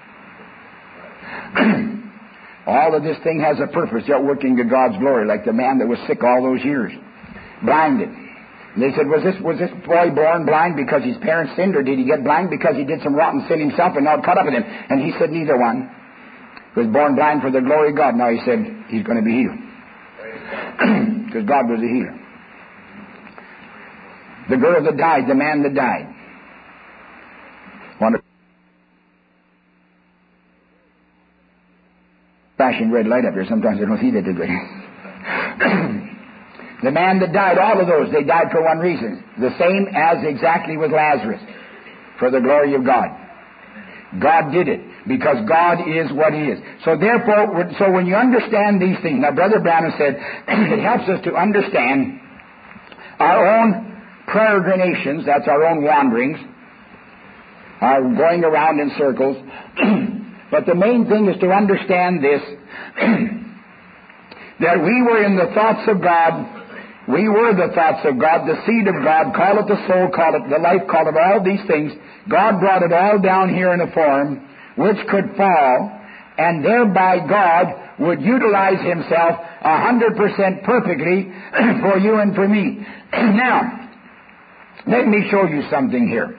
All of this thing has a purpose, yet working to God's glory, like the man that was sick all those years, blinded. And they said, was this was this boy born blind because his parents sinned, or did he get blind because he did some rotten sin himself and now caught up with him? And he said neither one. He was born blind for the glory of God. Now he said he's going to be healed. because God was a healer. The girl that died, the man that died. Wonderful. Flashing red light up here. Sometimes I don't see that too good. The man that died, all of those, they died for one reason. The same as exactly with Lazarus. For the glory of God. God did it. Because God is what He is. So therefore, so when you understand these things, now Brother Branham said, it helps us to understand our own peregrinations, that's our own wanderings, our going around in circles. But the main thing is to understand this, that we were in the thoughts of God. We were the thoughts of God, the seed of God, call it the soul, call it the life, call it all these things. God brought it all down here in a form which could fall, and thereby God would utilize Himself a hundred percent perfectly for you and for me. Now, let me show you something here.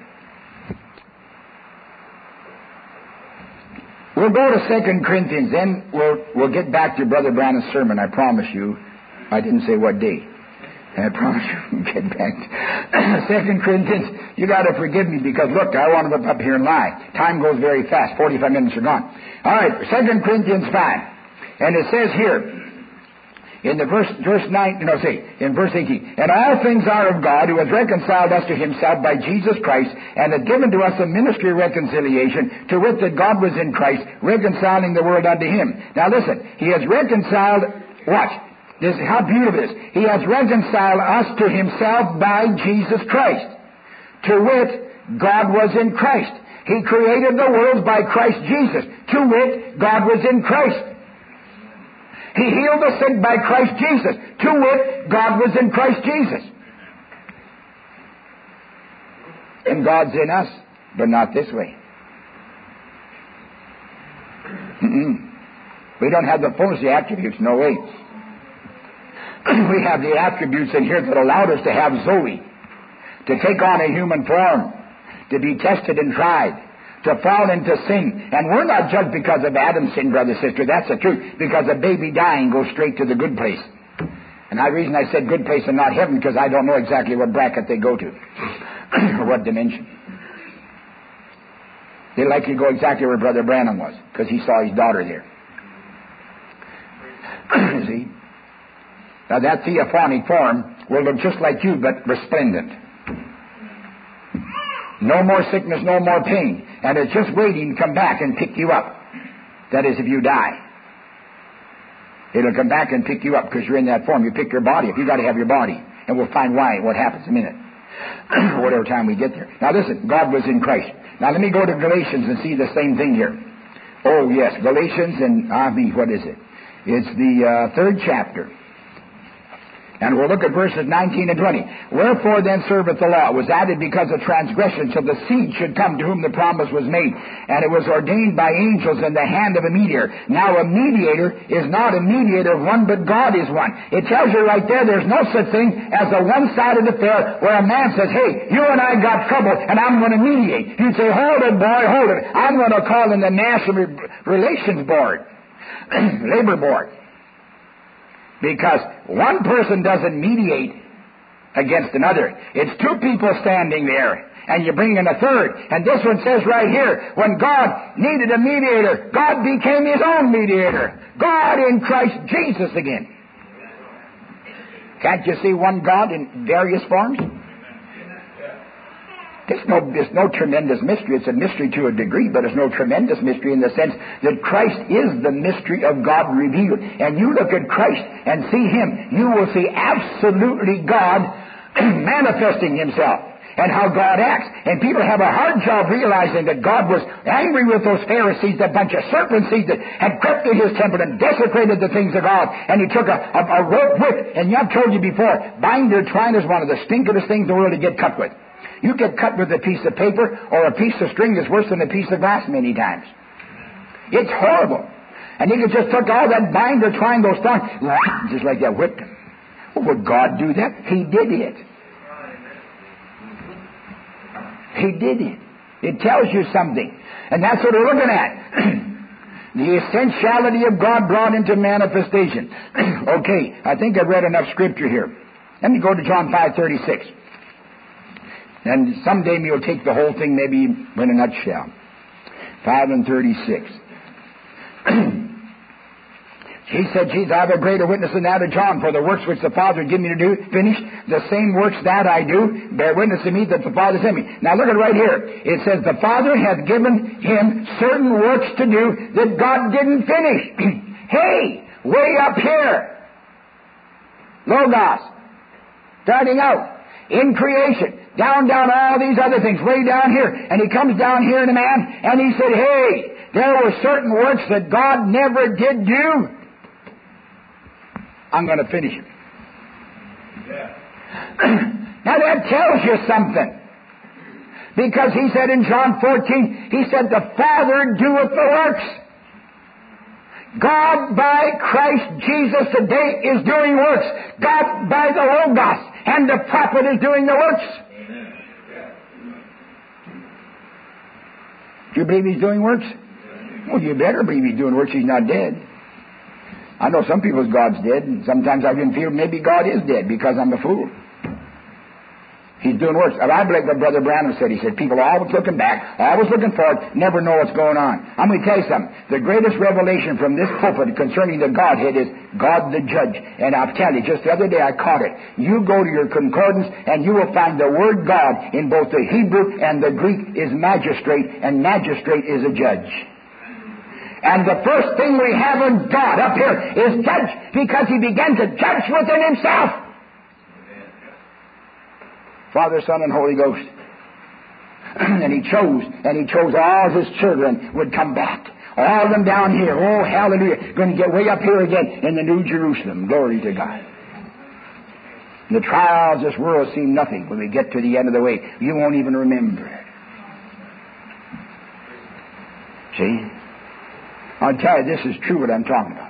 We'll go to Second Corinthians, then we'll, we'll get back to Brother Branham's sermon, I promise you. I didn't say what day. I promise you we'll get back to Second Corinthians. You got to forgive me because, look, I want to look up here and lie. Time goes very fast. forty-five minutes are gone. All right, Second Corinthians five. And it says here, in the verse, verse nine, no, say, in verse eighteen, and all things are of God, who has reconciled us to Himself by Jesus Christ, and has given to us a ministry of reconciliation, to wit that God was in Christ, reconciling the world unto Him. Now listen, He has reconciled, watch, this is how beautiful it is. He has reconciled us to Himself by Jesus Christ, to wit, God was in Christ. He created the world by Christ Jesus, to wit, God was in Christ. He healed the sick by Christ Jesus. To wit, God was in Christ Jesus. And God's in us, but not this way. Mm-mm. We don't have the fullness of the attributes, no way. We have the attributes in here that allowed us to have Zoe, to take on a human form, to be tested and tried, to fall into sin. And we're not judged because of Adam's sin, brother, sister. That's the truth. Because a baby dying goes straight to the good place. And the reason I said good place and not heaven, because I don't know exactly what bracket they go to, or what dimension. They likely go exactly where Brother Branham was, because he saw his daughter there. See? Now that theophanic form will look just like you, but resplendent. No more sickness, no more pain. And it's just waiting to come back and pick you up. That is, if you die. It'll come back and pick you up because you're in that form. You pick your body up. You've got to have your body. And we'll find why, what happens in a minute. Whatever time we get there. Now listen, God was in Christ. Now let me go to Galatians and see the same thing here. Oh yes, Galatians and, I mean, what is it? It's the uh, third chapter. And we'll look at verses nineteen and twenty. Wherefore then serveth the law? It was added because of transgression, so the seed should come to whom the promise was made. And it was ordained by angels in the hand of a mediator. Now a mediator is not a mediator of one, but God is one. It tells you right there, there's no such thing as a one-sided affair where a man says, hey, you and I got trouble, and I'm going to mediate. You'd say, hold it, boy, hold it. I'm going to call in the National Relations Board, Labor Board. Because one person doesn't mediate against another. It's two people standing there, and you bring in a third. And this one says right here, when God needed a mediator, God became His own mediator. God in Christ Jesus again. Can't you see one God in various forms? It's no, it's no tremendous mystery. It's a mystery to a degree, but it's no tremendous mystery in the sense that Christ is the mystery of God revealed. And you look at Christ and see Him, you will see absolutely God manifesting Himself and how God acts. And people have a hard job realizing that God was angry with those Pharisees, that bunch of serpent seeds that had crept in His temple and desecrated the things of God. And He took a, a, a rope whip. And I've told you before, binder twine is one of the stinkest things in the world to get cut with. You get cut with a piece of paper or a piece of string that's worse than a piece of glass many times. It's horrible. And He could just took all that binder twine, those thorns, just like that, whipped him. Well, would God do that? He did it. He did it. It tells you something. And that's what we're looking at. The essentiality of God brought into manifestation. Okay, I think I've read enough scripture here. Let me go to John five thirty-six. And someday we'll take the whole thing maybe in a nutshell. five and thirty-six. He said, Jesus, I have a greater witness than that of John, for the works which the Father gave me to do, finish, the same works that I do, bear witness to me that the Father sent me. Now look at it right here. It says, the Father hath given him certain works to do that God didn't finish. Hey, way up here. Logos. Starting out. In creation. Down, down, all these other things. Way down here. And he comes down here in a man, and he said, hey, there were certain works that God never did do. I'm going to finish it. Yeah. Now that tells you something. Because he said in John fourteen, he said, the Father doeth the works. God by Christ Jesus today is doing works. God by the Logos and the prophet is doing the works. Amen. Do you believe he's doing works? Well, you better believe he's doing works. He's not dead. I know some people's God's dead, and sometimes I even feel maybe God is dead because I'm a fool. He's doing works. And I believe what Brother Branham said. He said, people are always looking back, always looking forward, never know what's going on. I'm going to tell you something. The greatest revelation from this pulpit concerning the Godhead is God the Judge. And I'll tell you, just the other day I caught it. You go to your concordance and you will find the word God in both the Hebrew and the Greek is magistrate, and magistrate is a judge. And the first thing we have in God up here is judge, because he began to judge within himself. Father, Son, and Holy Ghost. And he chose, and he chose all his children would come back. All of them down here. Oh, hallelujah. Going to get way up here again in the New Jerusalem. Glory to God. The trials of this world seem nothing when we get to the end of the way. You won't even remember it. See? I'll tell you, this is true what I'm talking about.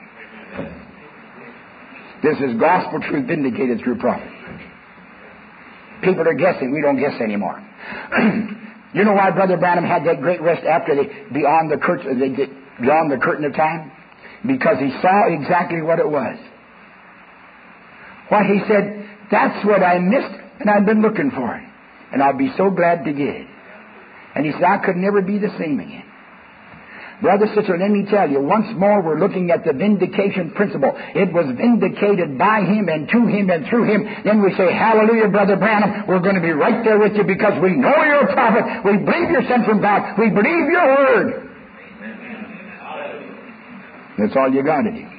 This is gospel truth vindicated through prophet. People are guessing. We don't guess anymore. You know why Brother Branham had that great rest after they beyond the curtain, they get beyond the curtain of time? Because he saw exactly what it was. Why, he said, that's what I missed, and I've been looking for it. And I'll be so glad to get it. And he said, I could never be the same again. Brother, sister, let me tell you, once more we're looking at the vindication principle. It was vindicated by him and to him and through him. Then we say, hallelujah, Brother Branham, we're going to be right there with you because we know you're a prophet. We believe you're sent from God. We believe your word. That's all you got to do.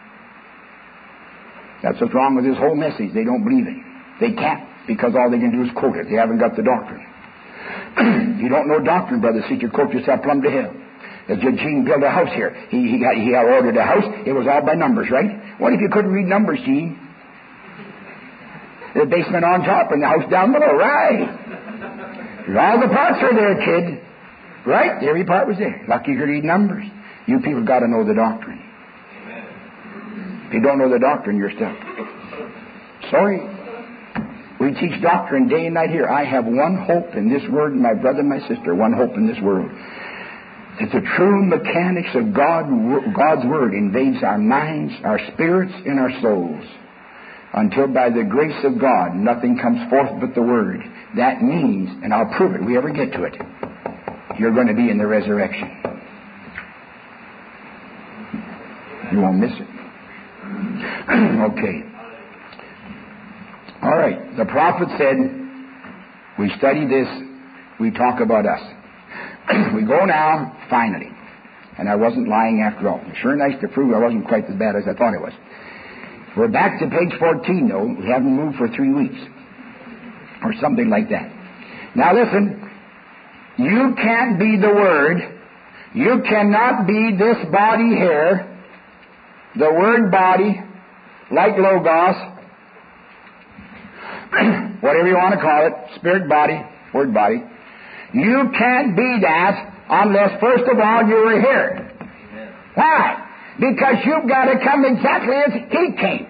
That's what's wrong with this whole message. They don't believe it. They can't, because all they can do is quote it. They haven't got the doctrine. If you don't know doctrine, brother, see, you quote yourself plumb to hell. As Gene built a house here, he he, got, he had ordered a house. It was all by numbers, right? What if you couldn't read numbers, Gene? The basement on top and the house down below, right? All the parts are there, kid. Right? Every part was there. Lucky you could read numbers. You people got to know the doctrine. If you don't know the doctrine, you're stuck. Sorry. We teach doctrine day and night here. I have one hope in this word, my brother and my sister, one hope in this world. That the true mechanics of God, God's Word invades our minds, our spirits, and our souls. Until by the grace of God, nothing comes forth but the Word. That means, and I'll prove it, we ever get to it, you're going to be in the resurrection. You won't miss it. Okay. All right. The prophet said, we study this, we talk about us. We go now, finally. And I wasn't lying after all. It's sure nice to prove I wasn't quite as bad as I thought it was. We're back to page fourteen, though. We haven't moved for three weeks. Or something like that. Now listen. You can't be the Word. You cannot be this body here. The Word body, like Logos. Whatever you want to call it. Spirit body, Word body. You can't be that unless, first of all, you were here. Amen. Why? Because you've got to come exactly as He came.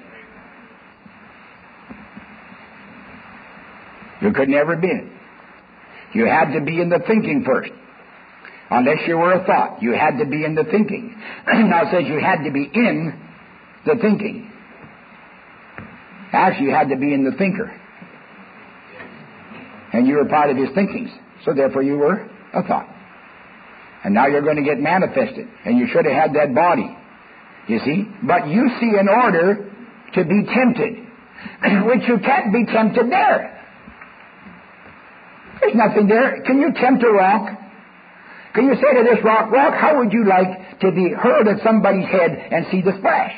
You could never be it. You had to be in the thinking first. unless you were a thought. You had to be in the thinking. Now it says you had to be in the thinking. Actually, you had to be in the thinker. And you were part of his thinkings. So therefore you were a thought. And now you're going to get manifested. And you should have had that body. You see? But you see in order to be tempted, which you can't be tempted there. There's nothing there. Can you tempt a rock? Can you say to this rock, rock, how would you like to be hurled at somebody's head and see the splash?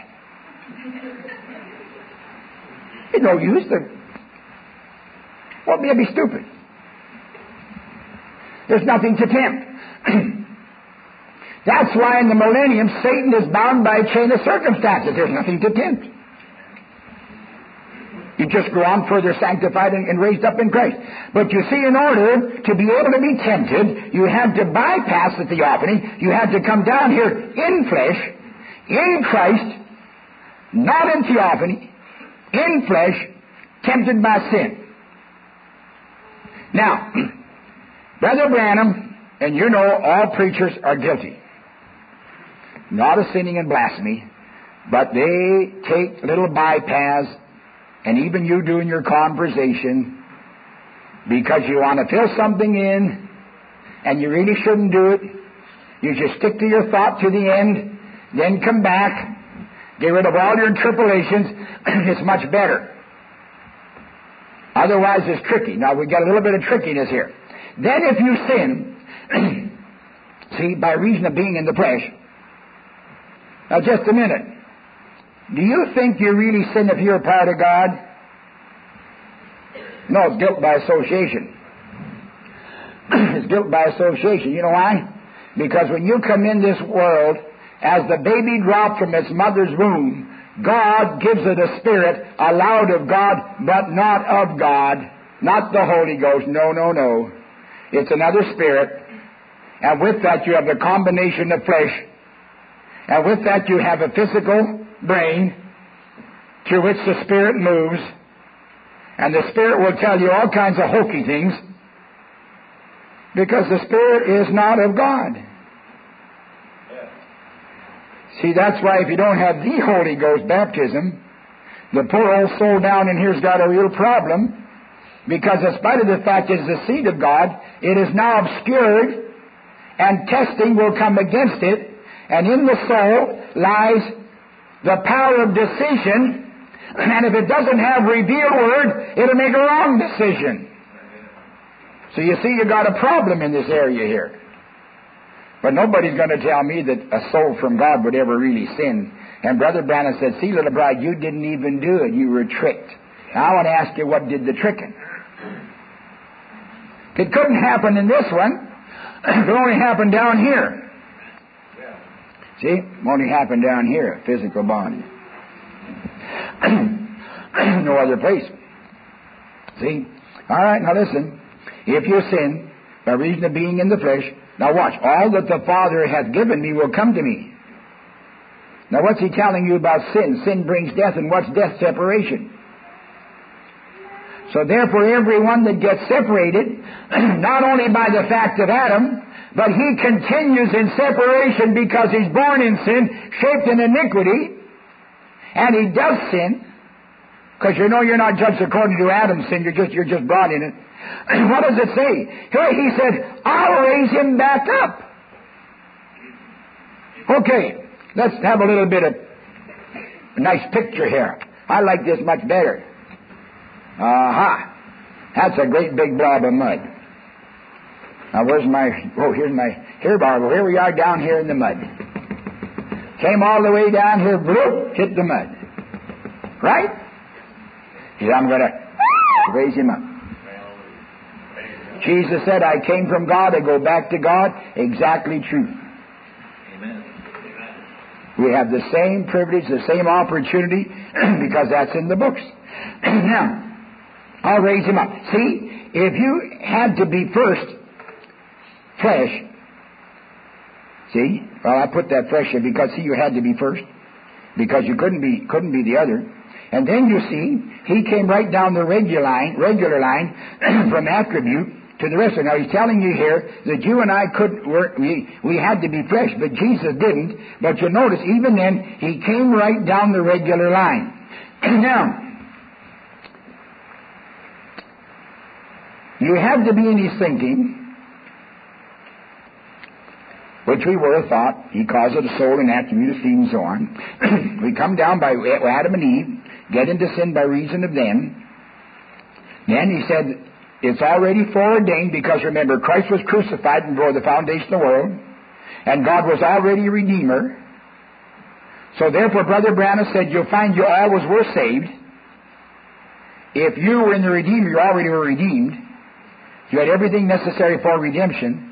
It's no use. Well, it'd be stupid. There's nothing to tempt. That's why in the millennium, Satan is bound by a chain of circumstances. There's nothing to tempt. You just go on further sanctified and, and raised up in Christ. But you see, in order to be able to be tempted, you had to bypass the theophany. You had to come down here in flesh, in Christ, not in theophany, in flesh, tempted by sin. Now, Brother Branham, and you know all preachers are guilty. Not of sinning and blasphemy, but they take little bypaths, and even you do in your conversation, because you want to fill something in, and you really shouldn't do it. You just stick to your thought to the end, then come back, get rid of all your interpolations. It's much better. Otherwise, it's tricky. Now, we got a little bit of trickiness here. Then if you sin, see, by reason of being in the flesh. Now, just a minute. Do you think you really sin if you're a part of God? No, it's guilt by association. It's guilt by association. You know why? Because when you come in this world, as the baby dropped from its mother's womb, God gives it a spirit, allowed of God, but not of God. Not the Holy Ghost. No, no, no. It's another spirit. And with that you have the combination of flesh. And with that you have a physical brain through which the Spirit moves. And the Spirit will tell you all kinds of hokey things, because the Spirit is not of God. See, that's why if you don't have the Holy Ghost baptism, the poor old soul down in here's got a real problem, because in spite of the fact it is the seed of God, it is now obscured, and testing will come against it, and in the soul lies the power of decision, and if it doesn't have revealed word, it'll make a wrong decision. So you see, you got a problem in this area here. But nobody's going to tell me that a soul from God would ever really sin. And Brother Branham said, see, little bride, you didn't even do it. You were tricked. Now I want to ask you, what did the tricking? It couldn't happen in this one. It could only happen down here. See? It only happened down here, physical body. No other place. See? All right, now listen. If you sin by reason of being in the flesh, now watch. All that the Father hath given me will come to me. Now what's he telling you about sin? Sin brings death, and what's death? Separation. So therefore everyone that gets separated, not only by the fact of Adam, but he continues in separation because he's born in sin, shaped in iniquity, and he does sin, because you know you're not judged according to Adam's sin, you're just, you're just brought in it. What does it say? Here he said, I'll raise him back up. Okay, let's have a little bit of a nice picture here. I like this much better. Aha! That's a great big blob of mud. Now where's my, oh, here's my, here, Barbara, here we are down here in the mud. Came all the way down here, bloop, hit the mud. Right? He said, I'm going to raise him up. Jesus said, I came from God, I go back to God. Exactly true. Amen. We have the same privilege, the same opportunity, because that's in the books. Now, I'll raise him up. See, if you had to be first flesh, see, well, I put that flesh in because, see, you had to be first, because you couldn't be couldn't be the other. And then you see, he came right down the regular line, regular line from attribute to the rest of it. Now he's telling you here that you and I couldn't work, we, we had to be flesh, but Jesus didn't. But you'll notice, even then, he came right down the regular line. Now, you have to be in his thinking, which we were a thought. He calls it a soul, an attribute, a seed, and so on. We come down by Adam and Eve, get into sin by reason of them. Then he said, it's already foreordained, because remember, Christ was crucified before the foundation of the world, and God was already a Redeemer. So therefore, Brother Branham said, you'll find you always were saved. If you were in the Redeemer, you already were redeemed. You had everything necessary for redemption.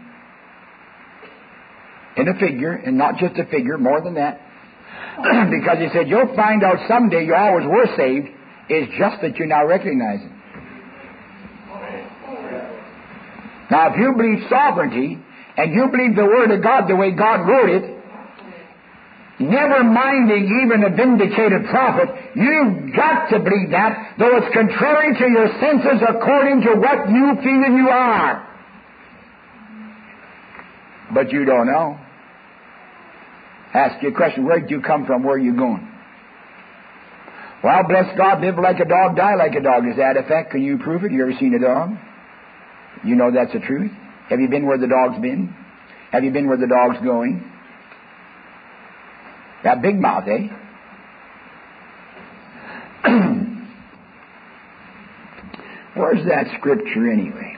In a figure, and not just a figure, more than that. Because he said, you'll find out someday you always were saved. It's just that you now recognize it. Now, if you believe sovereignty, and you believe the Word of God the way God wrote it, never minding even a vindicated prophet, you've got to believe that, though it's contrary to your senses according to what you feel you are. But you don't know. Ask you a question, where did you come from, where are you going? Well, bless God, live like a dog, die like a dog. Is that a fact? Can you prove it? You ever seen a dog? You know that's the truth. Have you been where the dog's been? Have you been where the dog's going? That big mouth, eh? Where's that scripture anyway?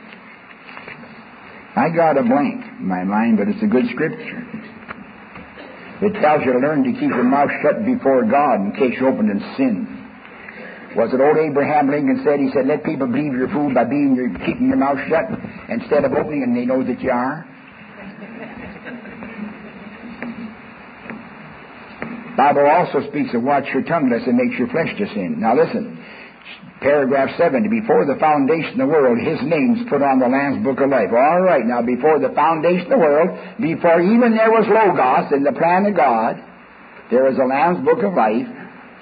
I got a blank in my mind, but it's a good scripture. It tells you to learn to keep your mouth shut before God in case you open in sin. Was it old Abraham Lincoln said, he said, let people believe you're a fool by being your, keeping your mouth shut instead of opening, and they know that you are. Bible also speaks of watch your tongue lest it makes your flesh to sin. Now listen, paragraph seven, before the foundation of the world, his name's put on the Lamb's Book of Life. All right, now before the foundation of the world, before even there was Logos in the plan of God, there was a Lamb's Book of Life.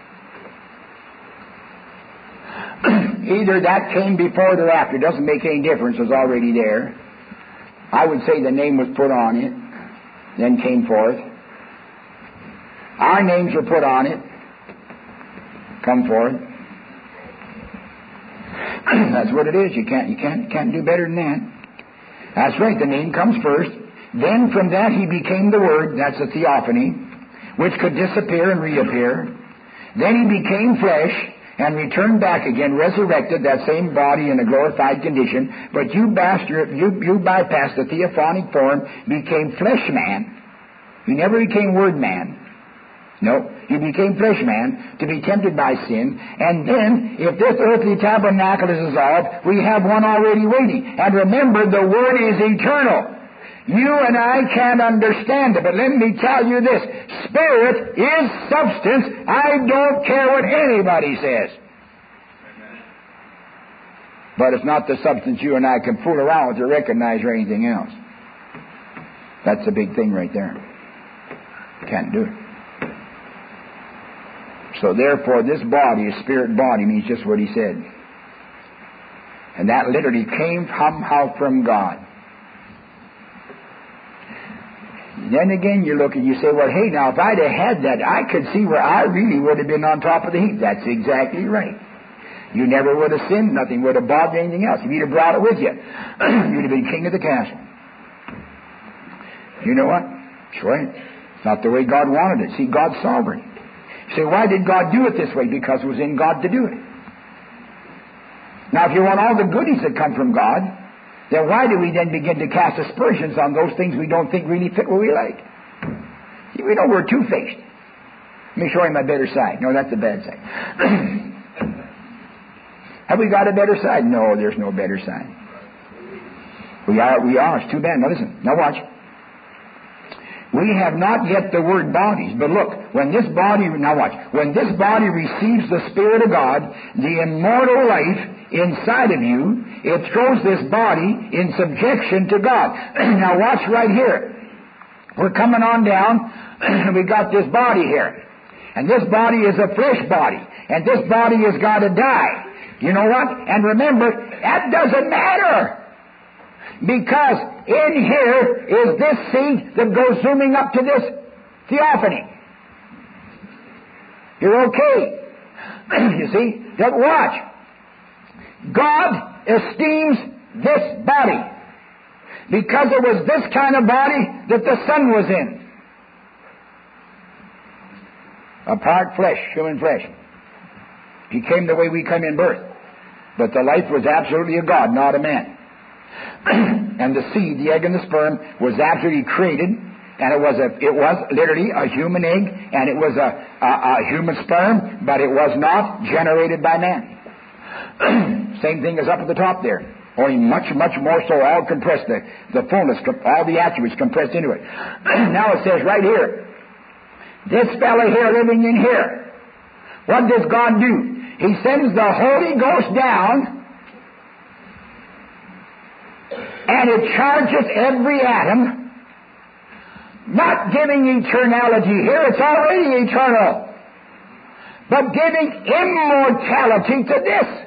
Either that came before or after. It doesn't make any difference. It was already there. I would say the name was put on it, then came forth. Our names were put on it, come forth. That's what it is. You can't, you can't, can't do better than that. That's right. The name comes first. Then from that he became the Word. That's a theophany, which could disappear and reappear. Then he became flesh and returned back again, resurrected, that same body in a glorified condition. But you, bastard, you, you bypassed the theophanic form, became flesh man. You never became Word man. No, he became flesh man to be tempted by sin. And then, if this earthly tabernacle is dissolved, we have one already waiting. And remember, the Word is eternal. You and I can't understand it, but let me tell you this. Spirit is substance. I don't care what anybody says. But it's not the substance you and I can fool around with or recognize or anything else. That's a big thing right there. Can't do it. So therefore, this body, a spirit body, means just what he said. And that literally came somehow from God. Then again, you look and you say, well, hey, now, if I'd have had that, I could see where I really would have been on top of the heap. That's exactly right. You never would have sinned. Nothing would have bothered anything else. If you'd have brought it with you, you'd have been king of the castle. You know what? That's right. It's not the way God wanted it. See, God's sovereign. You say, why did God do it this way? Because it was in God to do it. Now, if you want all the goodies that come from God, then why do we then begin to cast aspersions on those things we don't think really fit what we like? See, we know we're two-faced. Let me show you my better side. No, that's the bad side. Have we got a better side? No, there's no better side. We are, we are. It's too bad. Now listen. Now watch. We have not yet the word bodies, but look, when this body, now watch, when this body receives the Spirit of God, the immortal life inside of you, it throws this body in subjection to God. Now watch right here. We're coming on down, and we got this body here. And this body is a flesh body, and this body has got to die. You know what? And remember, that doesn't matter. Because in here is this seed that goes zooming up to this theophany. You're okay. You see? But watch. God esteems this body because it was this kind of body that the Son was in. A part flesh, human flesh. He came the way we come in birth. But the life was absolutely a God, not a man. And the seed, the egg and the sperm, was absolutely created. And it was a, it was literally a human egg, and it was a, a, a human sperm, but it was not generated by man. Same thing as up at the top there. Only much, much more so, all compressed, the, the fullness, all the attributes compressed into it. Now it says right here, this fellow here living in here, what does God do? He sends the Holy Ghost down, and it charges every atom, not giving eternality here, it's already eternal, but giving immortality to this.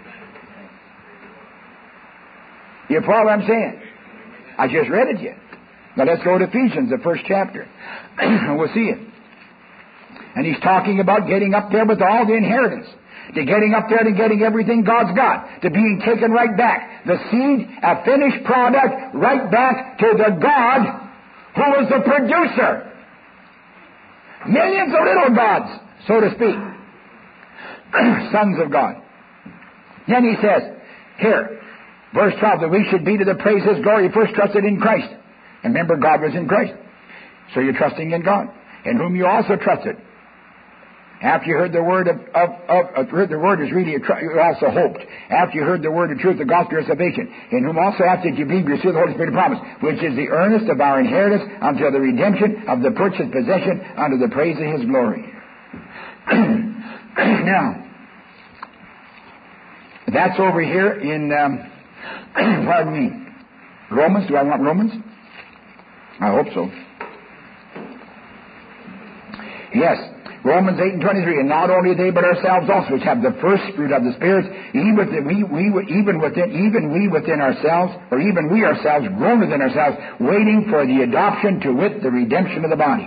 You follow what I'm saying? I just read it to you. Now let's go to Ephesians, the first chapter. We'll see it. And he's talking about getting up there with all the inheritance. To getting up there to getting everything God's got. To being taken right back. The seed, a finished product, right back to the God who is the producer. Millions of little gods, so to speak. Sons of God. Then he says, here, verse twelve, that we should be to the praise of His glory, first trusted in Christ. And remember, God was in Christ. So you're trusting in God, in whom you also trusted. After you heard the word of, of, of, of heard the word is really, you also hoped. After you heard the word of truth, the gospel of salvation, in whom also after you believed, you received the Holy Spirit of promise, which is the earnest of our inheritance until the redemption of the purchased possession unto the praise of His glory. Now, that's over here in, um, pardon me, Romans. Do I want Romans? I hope so. Yes. Romans eight and twenty-three, and not only they, but ourselves also, which have the first fruit of the Spirit, even within, we, we, even within, even we within ourselves, or even we ourselves, grown within ourselves, waiting for the adoption, to wit, the redemption of the body.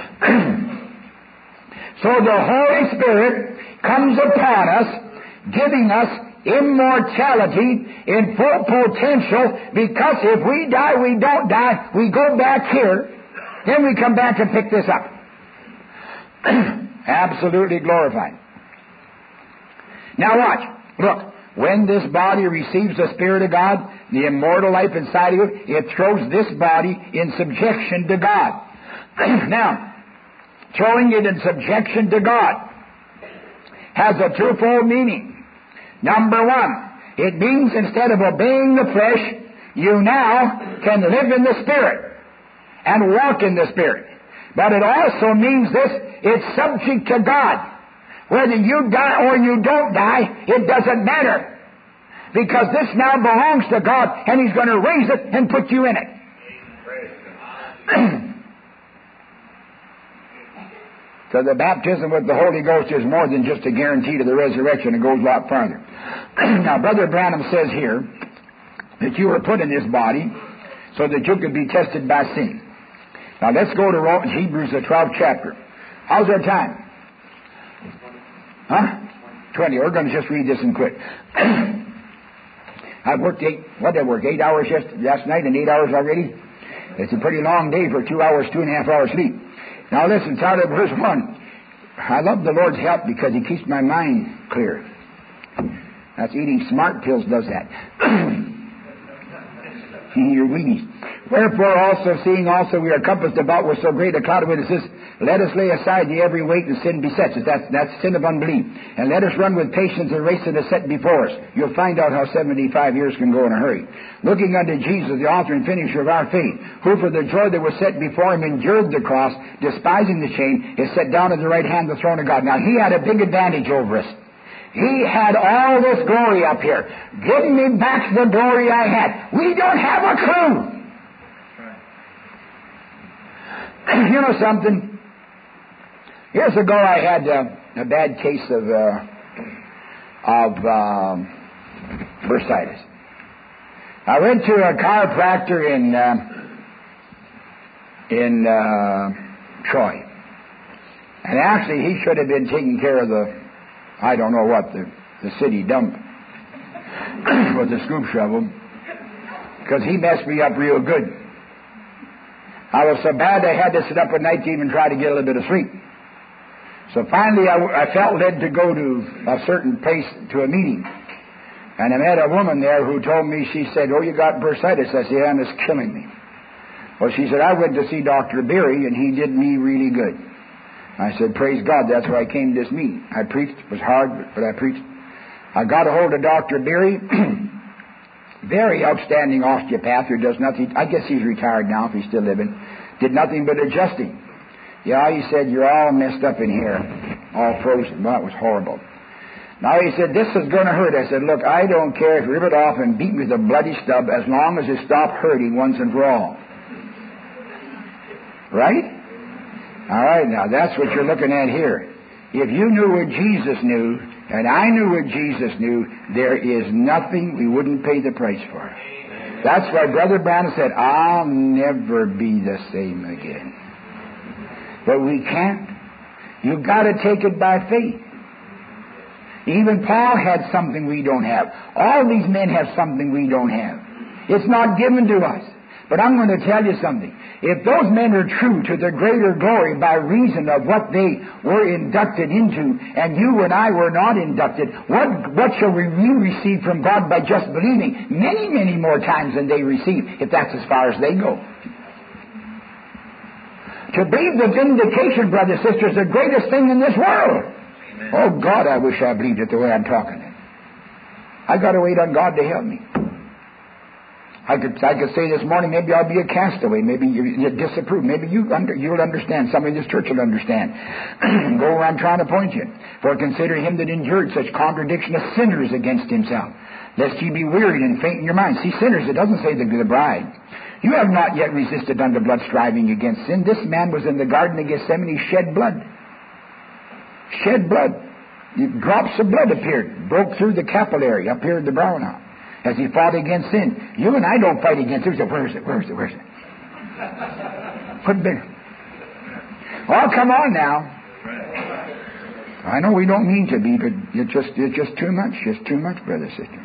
So the Holy Spirit comes upon us, giving us immortality in full potential, because if we die, we don't die, we go back here, then we come back and pick this up. Absolutely glorified. Now watch. Look. When this body receives the Spirit of God, the immortal life inside of it, it throws this body in subjection to God. Now, throwing it in subjection to God has a twofold meaning. Number one, it means instead of obeying the flesh, you now can live in the Spirit and walk in the Spirit. But it also means this, it's subject to God. Whether you die or you don't die, it doesn't matter. Because this now belongs to God, and He's going to raise it and put you in it. So the baptism with the Holy Ghost is more than just a guarantee to the resurrection. It goes a lot farther. Now, Brother Branham says here that you were put in this body so that you could be tested by sin. Now, let's go to Hebrews, the twelfth chapter. How's our time? Huh? twenty. We're going to just read this and quit. I've worked eight, what did I work? Eight hours just last night and eight hours already? It's a pretty long day for two hours, two and a half hours sleep. Now listen, start at verse one. I love the Lord's help because He keeps my mind clear. That's eating smart pills does that. Your weenies. Wherefore also, seeing also we are compassed about with so great a cloud of witnesses, let us lay aside the every weight and sin besets us. That's, that's sin of unbelief. And let us run with patience the race that is set before us. You'll find out how seventy-five years can go in a hurry. Looking unto Jesus, the author and finisher of our faith, who for the joy that was set before Him endured the cross, despising the shame, is set down at the right hand of the throne of God. Now He had a big advantage over us. He had all this glory up here. Give me back the glory I had. We don't have a clue. You know something? Years ago I had uh, a bad case of uh, of um, bursitis. I went to a chiropractor in uh, in uh, Troy, and actually he should have been taking care of the, I don't know what, the, the city dump with the scoop shovel, because he messed me up real good. I was so bad I had to sit up at night to even try to get a little bit of sleep. So finally I, I felt led to go to a certain place to a meeting. And I met a woman there who told me, she said, "Oh, you got bursitis." I said, "Yeah, and it's killing me." Well, she said, "I went to see Doctor Berry, and he did me really good." I said, "Praise God, that's why I came to this meeting." I preached. It was hard, but I preached. I got a hold of Doctor Berry, very outstanding osteopath who does nothing. I guess he's retired now if he's still living. Did nothing but adjusting. Yeah, he said, "You're all messed up in here, all frozen." Well, it was horrible. Now he said, "This is going to hurt." I said, "Look, I don't care if you rip it off and beat me with a bloody stub as long as it stops hurting once and for all." Right? All right, now that's what you're looking at here. If you knew what Jesus knew, and I knew what Jesus knew, there is nothing we wouldn't pay the price for. That's why Brother Branham said, "I'll never be the same again." But we can't. You've got to take it by faith. Even Paul had something we don't have. All these men have something we don't have. It's not given to us. But I'm going to tell you something. If those men are true to the greater glory by reason of what they were inducted into, and you and I were not inducted, what, what shall we receive from God by just believing? Many, many more times than they receive, if that's as far as they go. To believe the vindication, brothers and sisters, is the greatest thing in this world. Oh, God, I wish I believed it the way I'm talking it. I got to wait on God to help me. I could I could say this morning, maybe I'll be a castaway. Maybe you, you disapprove. Maybe you under, you'll understand. Somebody in this church will understand. Go where I'm trying to point you. For consider him that endured such contradiction of sinners against himself, lest ye be wearied and faint in your mind. See, sinners, it doesn't say the, the bride. You have not yet resisted unto blood, striving against sin. This man was in the Garden of Gethsemane, shed blood. Shed blood. Drops of blood appeared, broke through the capillary, appeared the brow now, as he fought against sin. You and I don't fight against it. Where is it? Where is it? Where is it? Put it bigger. Oh, come on now. I know we don't mean to be, but it's just, it's just too much. Just too much, brother, sister.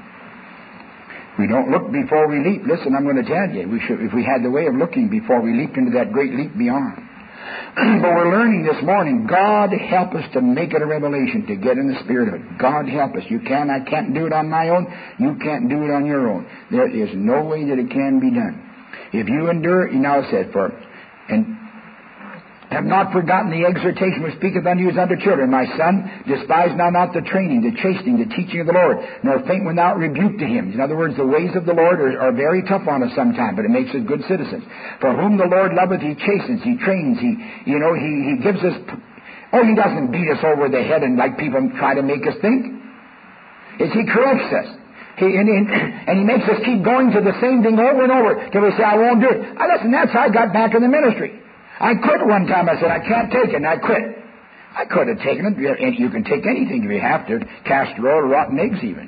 We don't look before we leap. Listen, I'm going to tell you, we should, if we had the way of looking before we leaped into that great leap beyond. But we're learning this morning, God help us to make it a revelation, to get in the spirit of it. God help us. You can, I can't do it on my own. You can't do it on your own. There is no way that it can be done. If you endure, he now said, for, and have not forgotten the exhortation which speaketh unto you as unto children. My son, despise now not the training, the chastening, the teaching of the Lord, nor faint without rebuke to him. In other words, the ways of the Lord are, are very tough on us sometimes, but it makes us good citizens. For whom the Lord loveth, he chastens, he trains, he, you know, he, he gives us, oh, he doesn't beat us over the head and like people try to make us think. It's he corrects us. He, and, and, and he makes us keep going to the same thing over and over till we say, I won't do it. I, listen, that's how I got back in the ministry. I quit one time. I said, I can't take it, and I quit. I could have taken it, and you can take anything if you have to, castor oil, rotten eggs even.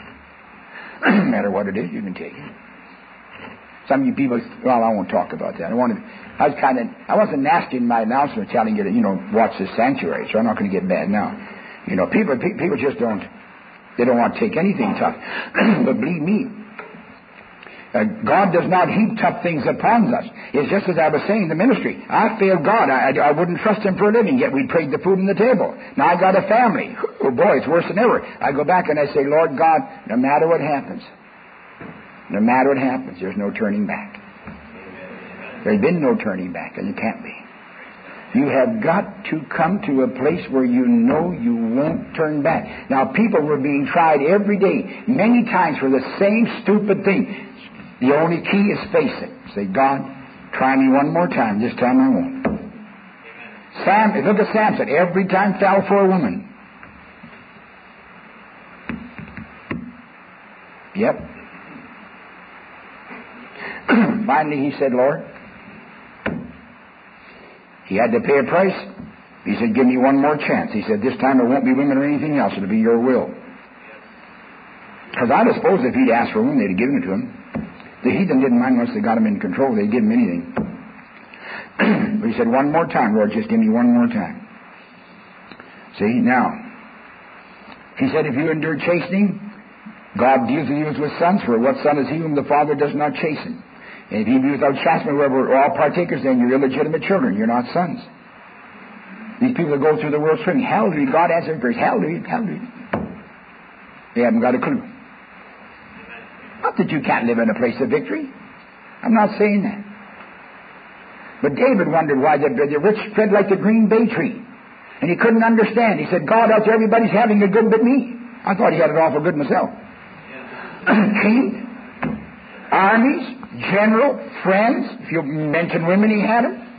No matter what it is, you can take it. Some of you people, well, I won't talk about that. I wanted, I was kind of, I wasn't nasty in my announcement telling you to, you know, watch this sanctuary, so I'm not going to get bad now. You know, people, people just don't, they don't want to take anything tough. But believe me, Uh, God does not heap tough things upon us. It's just as I was saying in the ministry. I failed God. I, I, I wouldn't trust Him for a living, yet we prayed the food on the table. Now I got a family. Oh boy, it's worse than ever. I go back and I say, Lord God, no matter what happens, no matter what happens, there's no turning back. There's been no turning back, and it can't be. You have got to come to a place where you know you won't turn back. Now people were being tried every day, many times for the same stupid thing. The only key is face it. Say, God, try me one more time. This time I won't. Sam, look at Samson. Every time fell for a woman. Yep. Finally he said, Lord, he had to pay a price. He said, give me one more chance. He said, this time it won't be women or anything else. It'll be your will. Because I suppose if he'd asked for a woman, they'd have given it to him. The heathen didn't mind once they got him in control. They'd give him anything. But he said, one more time, Lord, just give me one more time. See, now, he said, if you endure chastening, God deals with you as with sons, for what son is he whom the Father does not chasten? And if he be without chastisement, where we're all partakers, then you're illegitimate children. You're not sons. These people that go through the world screaming, hallelujah, God answered prayers, hallelujah, hallelujah. They haven't got a clue. Not that you can't live in a place of victory. I'm not saying that. But David wondered why the, the rich spread like the green bay tree. And he couldn't understand. He said, God, out there everybody's having it good but me. I thought he had it awful good myself. King, armies, general, friends. If you mention women, he had them.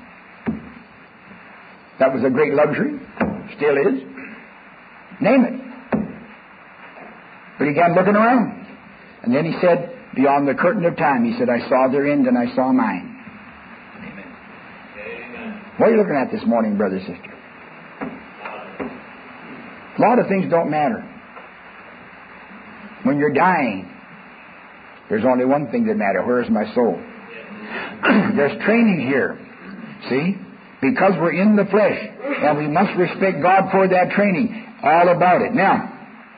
That was a great luxury. Still is. Name it. But he began looking around. And then he said, beyond the curtain of time, he said, I saw their end and I saw mine. Amen. What are you looking at this morning, brother, sister? A lot of things don't matter. When you're dying, there's only one thing that matters. Where is my soul? There's training here. See? Because we're in the flesh. And we must respect God for that training. All about it. Now,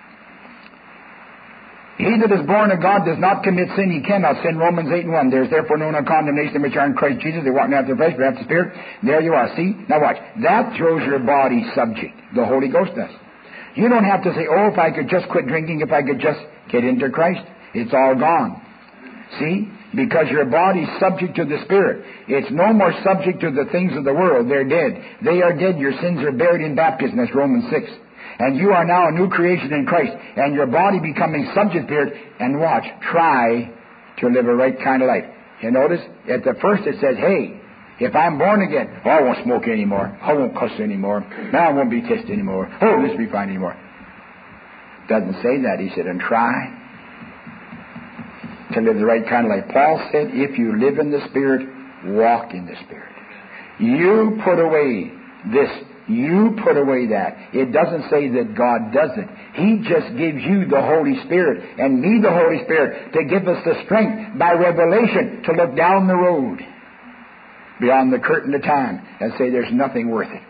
he that is born of God does not commit sin. He cannot sin. Romans eight and one. There's therefore no condemnation which are in Christ Jesus. They walk not after the flesh, but after the Spirit. There you are. See? Now watch. That throws your body subject. The Holy Ghost does. You don't have to say, oh, if I could just quit drinking, if I could just get into Christ. It's all gone. See? Because your body's subject to the Spirit. It's no more subject to the things of the world. They're dead. They are dead. Your sins are buried in baptism. That's Romans six. And you are now a new creation in Christ. And your body becoming subject to it. And watch. Try to live a right kind of life. You notice? At the first it says, hey, if I'm born again, oh, I won't smoke anymore. I won't cuss anymore. Now I won't be tested anymore. Oh, this will be fine anymore. Doesn't say that. He said, and try to live the right kind of life. Paul said, if you live in the Spirit, walk in the Spirit. You put away this. You put away that. It doesn't say that God does it. He just gives you the Holy Spirit and me the Holy Spirit to give us the strength by revelation to look down the road beyond the curtain of time and say there's nothing worth it.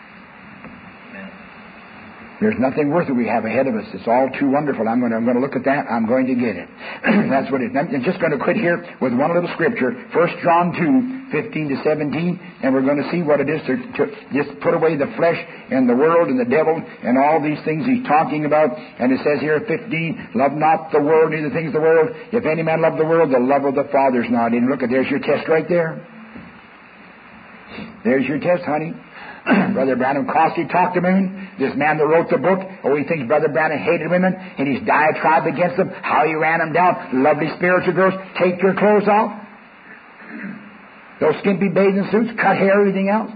There's nothing worth it we have ahead of us. It's all too wonderful. I'm going to, I'm going to look at that. I'm going to get it. That's what it is. I'm just going to quit here with one little scripture. First John two, fifteen to seventeen. And we're going to see what it is to, to just put away the flesh and the world and the devil and all these things he's talking about. And it says here, fifteen, love not the world, neither the things of the world. If any man love the world, the love of the Father is not in. Look, there's your test right there. There's your test, honey. Brother Branham Cossey talked to women. This man that wrote the book, oh, he thinks Brother Branham hated women, and he's diatribe against them, how he ran them down. Lovely spiritual girls, take your clothes off. Those skimpy bathing suits, cut hair, everything else.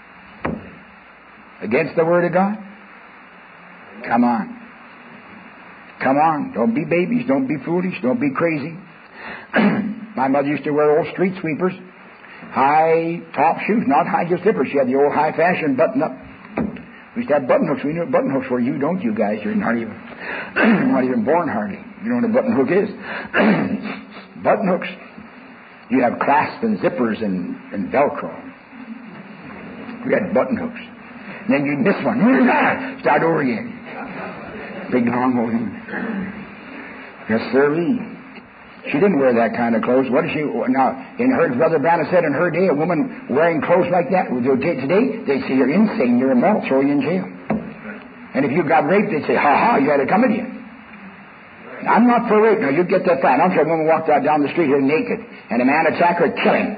Against the Word of God. Come on. Come on. Don't be babies. Don't be foolish. Don't be crazy. My mother used to wear old street sweepers. High top shoes, not high heel slippers. She had the old high fashion button up. We used to have button hooks. We knew what button hooks were. You don't, you guys. You're not even not even born hardly. You know what a button hook is. Button hooks. You have clasps and zippers and, and Velcro. We had button hooks. And then you'd miss one. Start over again. Big long hole. Yes, sir. She didn't wear that kind of clothes. What did she? Now, in her, Brother Branham said in her day, a woman wearing clothes like that, today, they'd say, you're insane, you're immoral, throw you in jail. And if you got raped, they'd say, ha ha, you had it coming to you. I'm not for rape. Now, you get that fine. I don't care if a woman walked out down the street here naked, and a man attack her, kill him.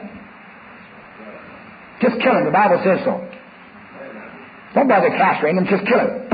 Just kill him. The Bible says so. Don't bother castrating him, just kill him.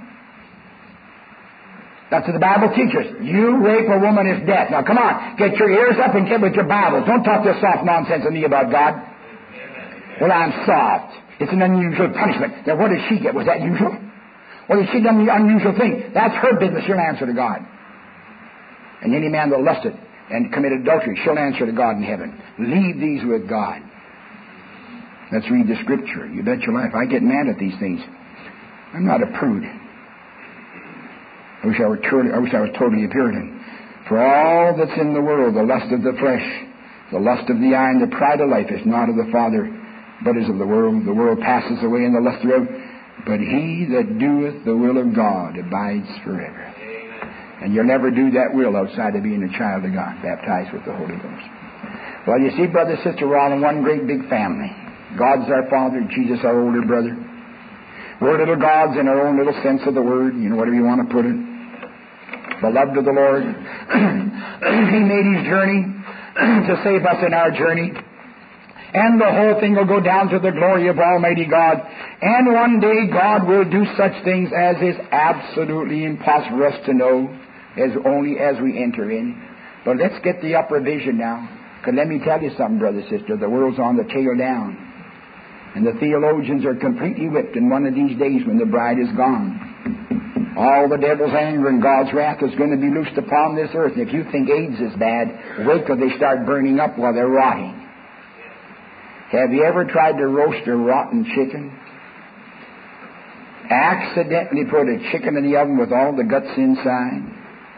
That's what the Bible teaches. You rape a woman is death. Now come on, get your ears up and get with your Bibles. Don't talk this soft nonsense to me about God. Well, I'm soft. It's an unusual punishment. Now what did she get? Was that usual? Well, if she done the unusual thing, that's her business. She'll answer to God. And any man that lusted and committed adultery, she'll answer to God in heaven. Leave these with God. Let's read the scripture. You bet your life. I get mad at these things. I'm not a prude. I wish I were totally, I wish I was totally a Puritan. For all that's in the world, the lust of the flesh, the lust of the eye, and the pride of life is not of the Father, but is of the world. The world passes away, and the lust thereof, but he that doeth the will of God abides forever. And you'll never do that will outside of being a child of God, baptized with the Holy Ghost. Well, you see, brother, sister, we're all in one great big family. God's our Father, Jesus our older brother. We're little gods in our own little sense of the word, you know, whatever you want to put it. Beloved of the Lord. He made His journey to save us in our journey. And the whole thing will go down to the glory of Almighty God. And one day God will do such things as is absolutely impossible for us to know, as only as we enter in. But let's get the upper vision now. Because let me tell you something, brother, sister. The world's on the tail down. And the theologians are completely whipped in one of these days when the bride is gone. All the devil's anger and God's wrath is going to be loosed upon this earth. And if you think AIDS is bad, wait till they start burning up while they're rotting. Have you ever tried to roast a rotten chicken? Accidentally put a chicken in the oven with all the guts inside?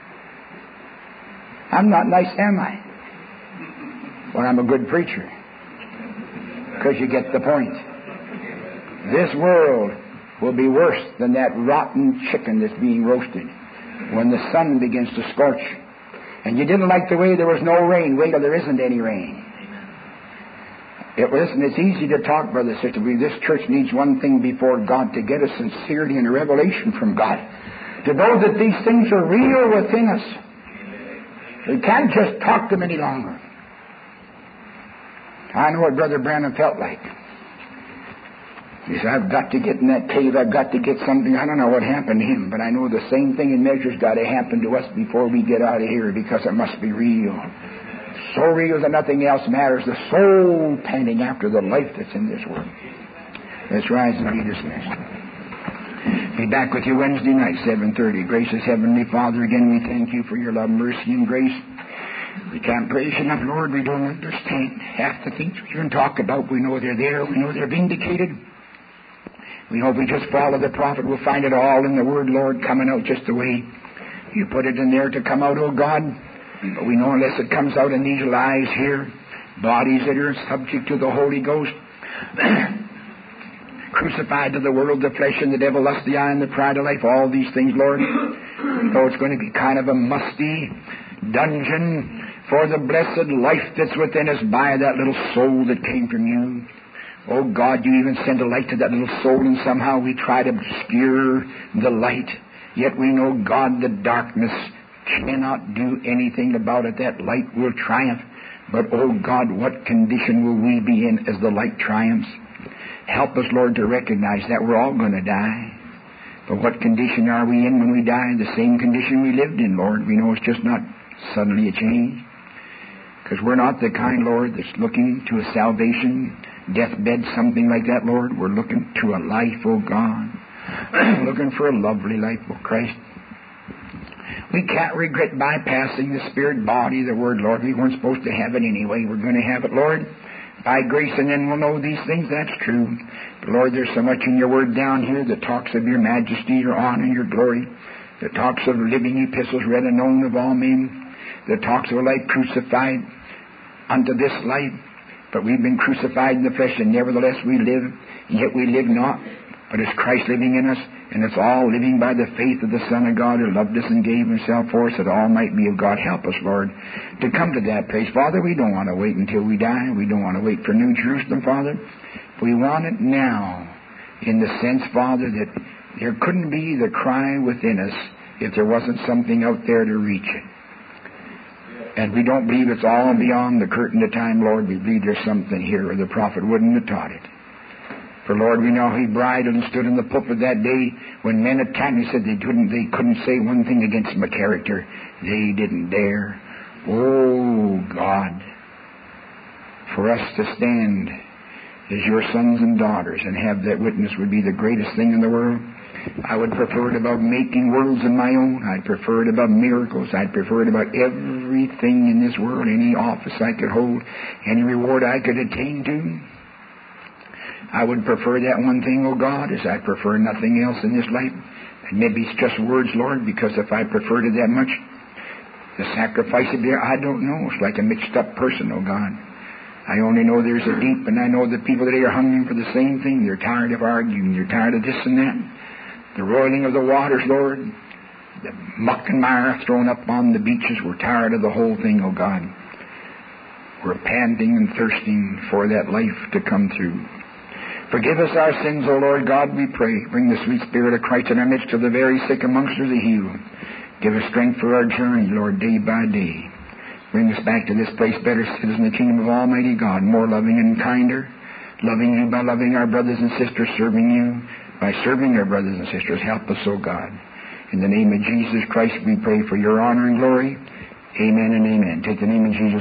I'm not nice, am I? Well, I'm a good preacher. Because you get the point. This world will be worse than that rotten chicken that's being roasted when the sun begins to scorch. And you didn't like the way there was no rain. Wait till there isn't any rain. It, listen, it's easy to talk, brother, sister. This church needs one thing before God, to get a sincerity and a revelation from God. To know that these things are real within us. We can't just talk them any longer. I know what Brother Branham felt like. He said, I've got to get in that cave. I've got to get something. I don't know what happened to him, but I know the same thing in measure's got to happen to us before we get out of here, because it must be real. So real that nothing else matters. The soul panting after the life that's in this world. Let's rise and be dismissed. Be back with you Wednesday night, seven thirty. Gracious Heavenly Father, again we thank you for your love, mercy, and grace. We can't praise you enough, Lord. We don't understand half the things we even talk about. We know they're there. We know they're vindicated. We know if we just follow the prophet, we'll find it all in the Word, Lord, coming out just the way you put it in there to come out, oh God. But we know unless it comes out in these lies here, bodies that are subject to the Holy Ghost, crucified to the world, the flesh, and the devil, lust, the eye, and the pride of life, all these things, Lord. We know it's going to be kind of a musty dungeon for the blessed life that's within us by that little soul that came from you. Oh God, you even send a light to that little soul, and somehow we try to obscure the light. Yet we know, God, the darkness cannot do anything about it. That light will triumph. But, oh God, what condition will we be in as the light triumphs? Help us, Lord, to recognize that we're all going to die. But what condition are we in when we die? The same condition we lived in, Lord. We know it's just not suddenly a change. Because we're not the kind, Lord, that's looking to a salvation, deathbed, something like that, Lord. We're looking to a life, oh God. Looking for a lovely life, oh Christ. We can't regret bypassing the spirit body, the Word, Lord. We weren't supposed to have it anyway. We're going to have it, Lord, by grace, and then we'll know these things. That's true. But, Lord, there's so much in your Word down here that talks of your majesty, your honor, your glory. That talks of living epistles read and known of all men. That talks of a life crucified unto this life. But we've been crucified in the flesh, and nevertheless we live. And yet we live not, but it's Christ living in us. And it's all living by the faith of the Son of God who loved us and gave Himself for us, that all might be of God. Help us, Lord, to come to that place. Father, we don't want to wait until we die. We don't want to wait for New Jerusalem, Father. We want it now, in the sense, Father, that there couldn't be the cry within us if there wasn't something out there to reach it. And we don't believe it's all beyond the curtain of time, Lord. We believe there's something here, or the prophet wouldn't have taught it. For, Lord, we know He bridled and stood in the pulpit that day when men attacked Him. He said they couldn't, they couldn't say one thing against my character. They didn't dare. Oh, God, for us to stand as your sons and daughters and have that witness would be the greatest thing in the world. I would prefer it above making worlds of my own. I'd prefer it above miracles. I'd prefer it above everything in this world, any office I could hold, any reward I could attain to. I would prefer that one thing, oh God, as I prefer nothing else in this life. And maybe it's just words, Lord, because if I preferred it that much, The sacrifice of there, I don't know. It's like a mixed up person, oh God. I only know there's a deep, and I know the people that are hungry for the same thing. They're tired of arguing. They're tired of this and that. The roiling of the waters, Lord. The muck and mire thrown up on the beaches. We're tired of the whole thing, oh God. We're panting and thirsting for that life to come through. Forgive us our sins, O Lord God, we pray. Bring the sweet Spirit of Christ in our midst to the very sick amongst us to heal. Give us strength for our journey, Lord, day by day. Bring us back to this place better seated in the kingdom of Almighty God, more loving and kinder, loving you by loving our brothers and sisters, serving you by serving our brothers and sisters. Help us, O God. In the name of Jesus Christ, we pray for your honor and glory. Amen and amen. Take the name of Jesus.